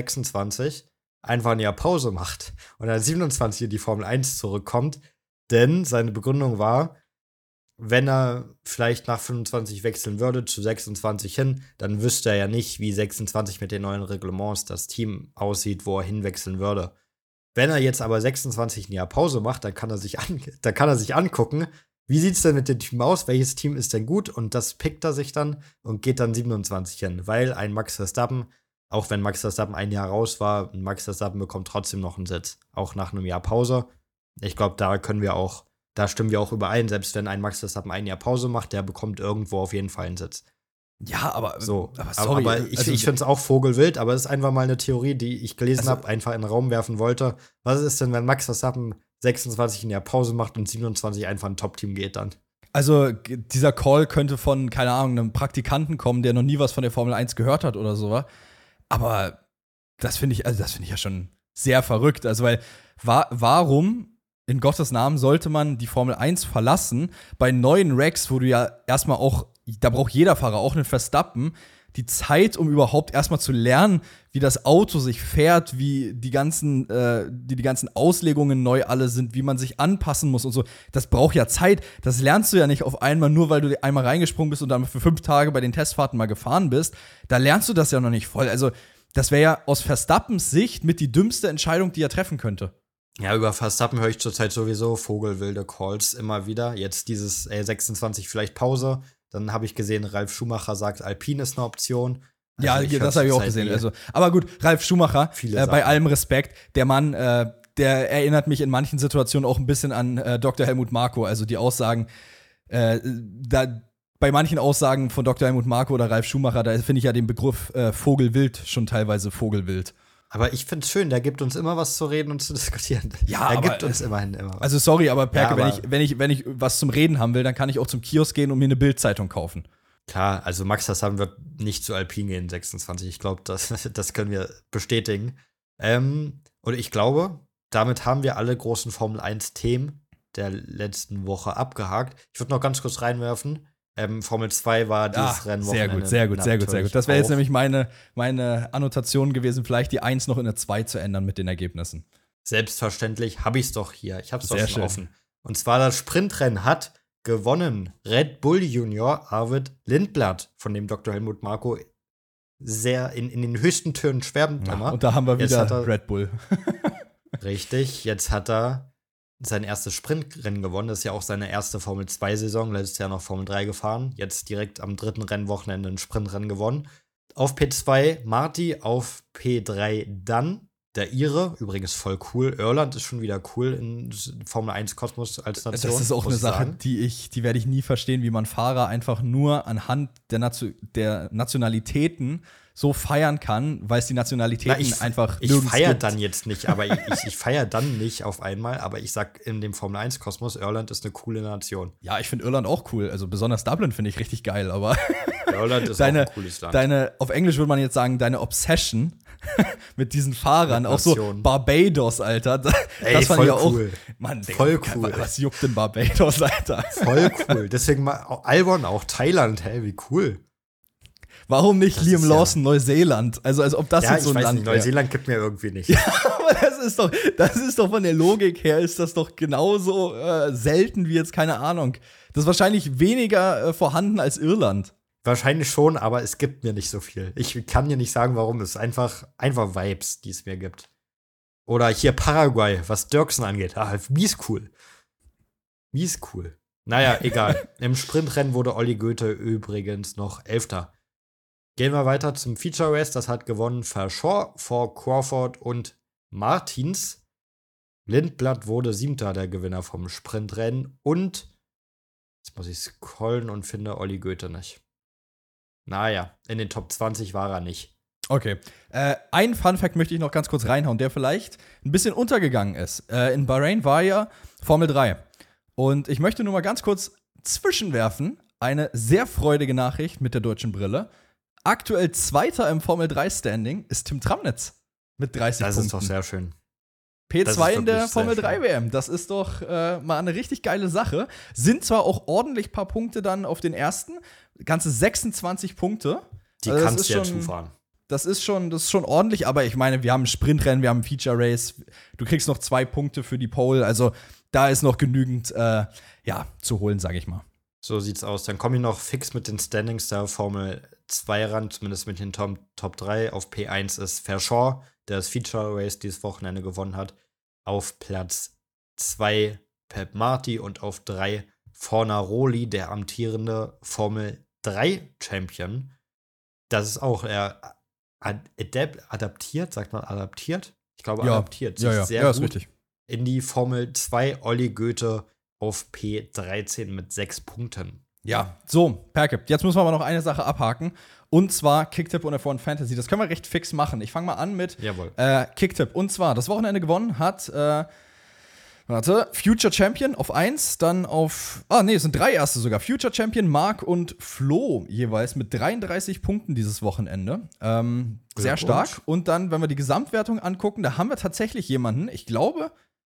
2026 einfach ein Jahr Pause macht und dann 27 in die Formel 1 zurückkommt? Denn seine Begründung war, wenn er vielleicht nach 25 wechseln würde zu 26 hin, dann wüsste er ja nicht, wie 26 mit den neuen Reglements das Team aussieht, wo er hinwechseln würde. Wenn er jetzt aber 26 ein Jahr Pause macht, dann kann er sich angucken, wie sieht es denn mit dem Team aus, welches Team ist denn gut, und das pickt er sich dann und geht dann 27 hin, weil ein Max Verstappen, auch wenn Max Verstappen ein Jahr raus war, Max Verstappen bekommt trotzdem noch einen Sitz, auch nach einem Jahr Pause. Ich glaube, da stimmen wir auch überein, selbst wenn ein Max Verstappen ein Jahr Pause macht, der bekommt irgendwo auf jeden Fall einen Sitz. Ja, aber So, sorry. aber ich also, finde es auch vogelwild, aber es ist einfach mal eine Theorie, die ich gelesen Also- habe, einfach in den Raum werfen wollte. Was ist denn, wenn Max Verstappen 26 ein Jahr Pause macht und 27 einfach ein Top-Team geht dann? Also, dieser Call könnte von, keine Ahnung, einem Praktikanten kommen, der noch nie was von der Formel 1 gehört hat oder so. Aber das finde ich ja schon sehr verrückt. Also, weil, warum in Gottes Namen sollte man die Formel 1 verlassen bei neuen Racks, wo du ja erstmal auch, da braucht jeder Fahrer, auch einen Verstappen, die Zeit, um überhaupt erstmal zu lernen, wie das Auto sich fährt, wie die ganzen Auslegungen neu alle sind, wie man sich anpassen muss und so. Das braucht ja Zeit. Das lernst du ja nicht auf einmal, nur weil du einmal reingesprungen bist und dann für 5 Tage bei den Testfahrten mal gefahren bist. Da lernst du das ja noch nicht voll. Also, das wäre ja aus Verstappens Sicht mit die dümmste Entscheidung, die er treffen könnte. Ja, über Verstappen höre ich zurzeit sowieso vogelwilde Calls immer wieder. Jetzt dieses 26 vielleicht Pause. Dann habe ich gesehen, Ralf Schumacher sagt, Alpine ist eine Option. Also Ja, ich das höre habe ich auch zurzeit gesehen. eh Also, aber gut, Ralf Schumacher, viele bei Sachen. allem Respekt, der Mann, der erinnert mich in manchen Situationen auch ein bisschen an Dr. Helmut Marko. Also die Aussagen, bei manchen Aussagen von Dr. Helmut Marko oder Ralf Schumacher, da finde ich ja den Begriff Vogelwild schon teilweise Vogelwild. Aber ich finde es schön, der gibt uns immer was zu reden und zu diskutieren. Ja, der aber, gibt uns immerhin immer was. Also sorry, aber Perke, Ja, aber- wenn ich was zum Reden haben will, dann kann ich auch zum Kiosk gehen und mir eine Bildzeitung kaufen. Klar, also Max Verstappen wird nicht zu Alpine gehen, 26. Ich glaube, das können wir bestätigen. Und ich glaube, damit haben wir alle großen Formel 1-Themen der letzten Woche abgehakt. Ich würde noch ganz kurz reinwerfen. Formel 2 war dieses Rennwochenende. Sehr gut. natürlich Das wäre jetzt auch. nämlich meine Annotation gewesen, vielleicht die 1 noch in eine 2 zu ändern mit den Ergebnissen. Selbstverständlich habe ich es doch hier. Ich habe es doch Sehr schon schön. offen. Und zwar das Sprintrennen hat gewonnen Red Bull Junior Arvid Lindblad, von dem Dr. Helmut Marko sehr in den höchsten Tönen schwärmt immer. Und da haben wir Jetzt wieder hat er- Red Bull. Richtig, jetzt hat er sein erstes Sprintrennen gewonnen. Das ist ja auch seine erste Formel-2-Saison. Letztes Jahr noch Formel 3 gefahren. Jetzt direkt am 3. Rennwochenende ein Sprintrennen gewonnen. Auf P2 Marty, auf P3 dann der Ire. Übrigens voll cool. Irland ist schon wieder cool in Formel 1 Kosmos als Nation. Das ist auch muss eine ich Sache, sagen. die werde ich nie verstehen, wie man Fahrer einfach nur anhand der Nationalitäten so feiern kann, weil es die Nationalitäten einfach ich nirgends feiere gibt. dann jetzt nicht, aber ich feiere dann nicht auf einmal, aber ich sag in dem Formel 1 Kosmos, Irland ist eine coole Nation. Ja, ich finde Irland auch cool. Also besonders Dublin finde ich richtig geil, aber Irland ist Deine- auch ein cooles Land. auf Englisch würde man jetzt sagen, deine Obsession mit diesen Fahrern, Mit auch so Nationen. Barbados, Alter. Das Ey, fand voll ich ja auch. cool. Mann, Voll Digga, cool. was juckt denn Barbados, Alter? Voll cool. Deswegen mal Albon auch Thailand, hey, wie cool. Warum nicht Das Liam ist ja- Lawson, Neuseeland? Also als ob das Ja, jetzt so ich ein weiß Land nicht, wäre. Neuseeland gibt mir irgendwie nicht. Aber das ist doch von der Logik her, ist das doch genauso selten wie jetzt, keine Ahnung. Das ist wahrscheinlich weniger vorhanden als Irland. Wahrscheinlich schon, aber es gibt mir nicht so viel. Ich kann dir nicht sagen, warum. Es ist einfach Vibes, die es mir gibt. Oder hier Paraguay, was Dirksen angeht. Ah, mies cool. Mies cool. Naja, egal. Im Sprintrennen wurde Olli Goethe übrigens noch 11. Gehen wir weiter zum Feature Race. Das hat gewonnen Verschoor vor Crawford und Martins. Lindblad wurde 7. der Gewinner vom Sprintrennen. Und jetzt muss ich scrollen und finde Olli Goethe nicht. Naja, in den Top 20 war er nicht. Okay. Ein Fun-Fact möchte ich noch ganz kurz reinhauen, der vielleicht ein bisschen untergegangen ist. In Bahrain war ja Formel 3. Und ich möchte nur mal ganz kurz zwischenwerfen, eine sehr freudige Nachricht mit der deutschen Brille. Aktuell Zweiter im Formel 3-Standing ist Tim Tramnitz mit 30 Das Punkten. ist doch sehr schön. P2 Das ist in wirklich der sehr Formel schön. 3 WM. Das ist doch mal eine richtig geile Sache. Sind zwar auch ordentlich paar Punkte dann auf den ersten, ganze 26 Punkte. Die Also das kannst ist du ja schon- zufahren. Das ist schon ordentlich, aber ich meine, wir haben ein Sprintrennen, wir haben ein Feature Race. Du kriegst noch 2 Punkte für die Pole. Also da ist noch genügend zu holen, sage ich mal. So sieht's aus. Dann komme ich noch fix mit den Standings der Formel 2 ran, zumindest mit den Top 3. Auf P1 ist Verschoor, der das Feature Race dieses Wochenende gewonnen hat. Auf Platz 2 Pep Marty und auf 3 Fornaroli, der amtierende Formel 3 Champion. Das ist auch adaptiert, sagt man adaptiert? Ich glaube, adaptiert. Sich sehr ist gut richtig. in die Formel 2. Olli Goethe auf P13 mit 6 Punkten. Ja, so, Perke, jetzt müssen wir aber noch eine Sache abhaken. Und zwar Kicktipp und F1 Fantasy. Das können wir recht fix machen. Ich fange mal an mit Jawohl. Kicktipp. Und zwar, das Wochenende gewonnen hat Future Champion auf 1, dann auf, es sind 3 erste sogar. Future Champion Marc und Flo jeweils mit 33 Punkten dieses Wochenende. Sehr stark. Und dann, wenn wir die Gesamtwertung angucken, da haben wir tatsächlich jemanden, ich glaube,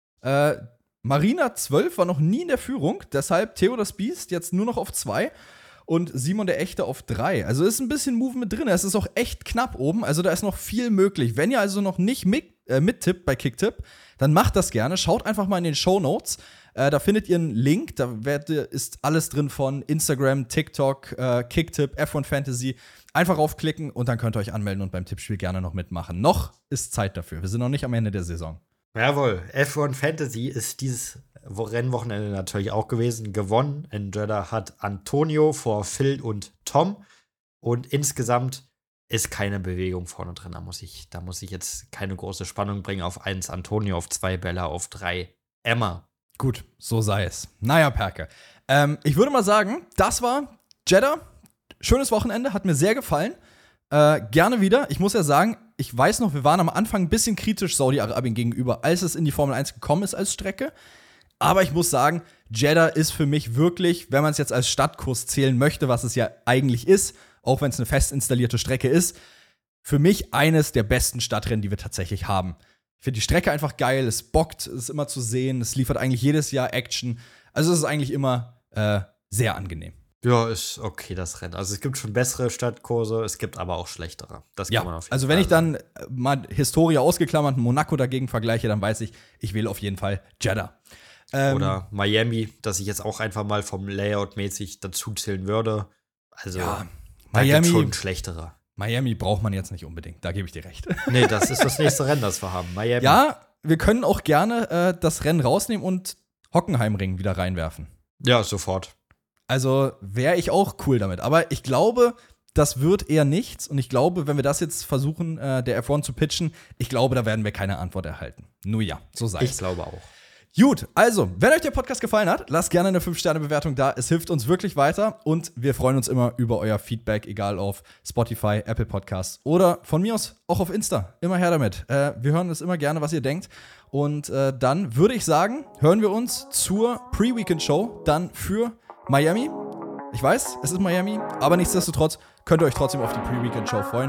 Marina 12 war noch nie in der Führung, deshalb Theo das Biest jetzt nur noch auf 2 und Simon der Echte auf 3. Also ist ein bisschen Movement drin. Es ist auch echt knapp oben, also da ist noch viel möglich. Wenn ihr also noch nicht mittippt bei Kicktipp, dann macht das gerne. Schaut einfach mal in den Shownotes. Da findet ihr einen Link, da ist alles drin von Instagram, TikTok, Kicktipp, F1 Fantasy. Einfach raufklicken und dann könnt ihr euch anmelden und beim Tippspiel gerne noch mitmachen. Noch ist Zeit dafür. Wir sind noch nicht am Ende der Saison. Jawohl, F1 Fantasy ist dieses Rennwochenende natürlich auch gewesen. Gewonnen in Jeddah hat Antonio vor Phil und Tom. Und insgesamt ist keine Bewegung vorne drin. Da muss ich jetzt keine große Spannung bringen. Auf 1 Antonio, auf 2 Bella, auf 3 Emma. Gut, so sei es. Naja, Perke. Ich würde mal sagen, das war Jeddah. Schönes Wochenende, hat mir sehr gefallen. Gerne wieder. Ich muss ja sagen, ich weiß noch, wir waren am Anfang ein bisschen kritisch Saudi-Arabien gegenüber, als es in die Formel 1 gekommen ist als Strecke. Aber ich muss sagen, Jeddah ist für mich wirklich, wenn man es jetzt als Stadtkurs zählen möchte, was es ja eigentlich ist, auch wenn es eine fest installierte Strecke ist, für mich eines der besten Stadtrennen, die wir tatsächlich haben. Ich finde die Strecke einfach geil, es bockt, es ist immer zu sehen, es liefert eigentlich jedes Jahr Action. Also es ist eigentlich immer sehr angenehm. Ja, ist okay, das Rennen. Also es gibt schon bessere Stadtkurse, es gibt aber auch schlechtere. Das kann man auf jeden Fall also wenn ich sagen. dann mal Historie ausgeklammert Monaco dagegen vergleiche, dann weiß ich wähle auf jeden Fall Jeddah. Oder Miami, das ich jetzt auch einfach mal vom Layout mäßig dazu zählen würde. Also, Ja, da gibt's Miami, schon schlechtere. Miami braucht man jetzt nicht unbedingt, da gebe ich dir recht. Nee, das ist das nächste Rennen, das wir haben. Miami. Ja, wir können auch gerne das Rennen rausnehmen und Hockenheimring wieder reinwerfen. Ja, sofort. Also wäre ich auch cool damit. Aber ich glaube, das wird eher nichts. Und ich glaube, wenn wir das jetzt versuchen, der F1 zu pitchen, ich glaube, da werden wir keine Antwort erhalten. Nur ja, so sei Ich es. glaube auch. Gut, also, wenn euch der Podcast gefallen hat, lasst gerne eine 5-Sterne-Bewertung da. Es hilft uns wirklich weiter und wir freuen uns immer über euer Feedback, egal auf Spotify, Apple Podcasts oder von mir aus auch auf Insta. Immer her damit. Wir hören es immer gerne, was ihr denkt. Und dann würde ich sagen, hören wir uns zur Pre-Weekend-Show dann für Miami. Ich weiß, es ist Miami, aber nichtsdestotrotz könnt ihr euch trotzdem auf die Pre-Weekend-Show freuen.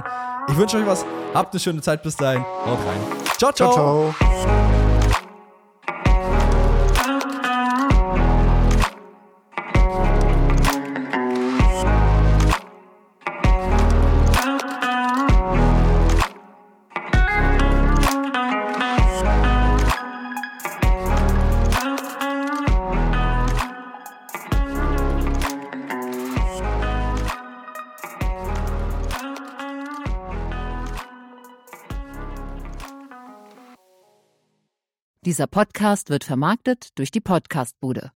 Ich wünsche euch was. Habt eine schöne Zeit bis dahin. Haut rein. Ciao, ciao. Ciao, ciao. Dieser Podcast wird vermarktet durch die Podcastbude.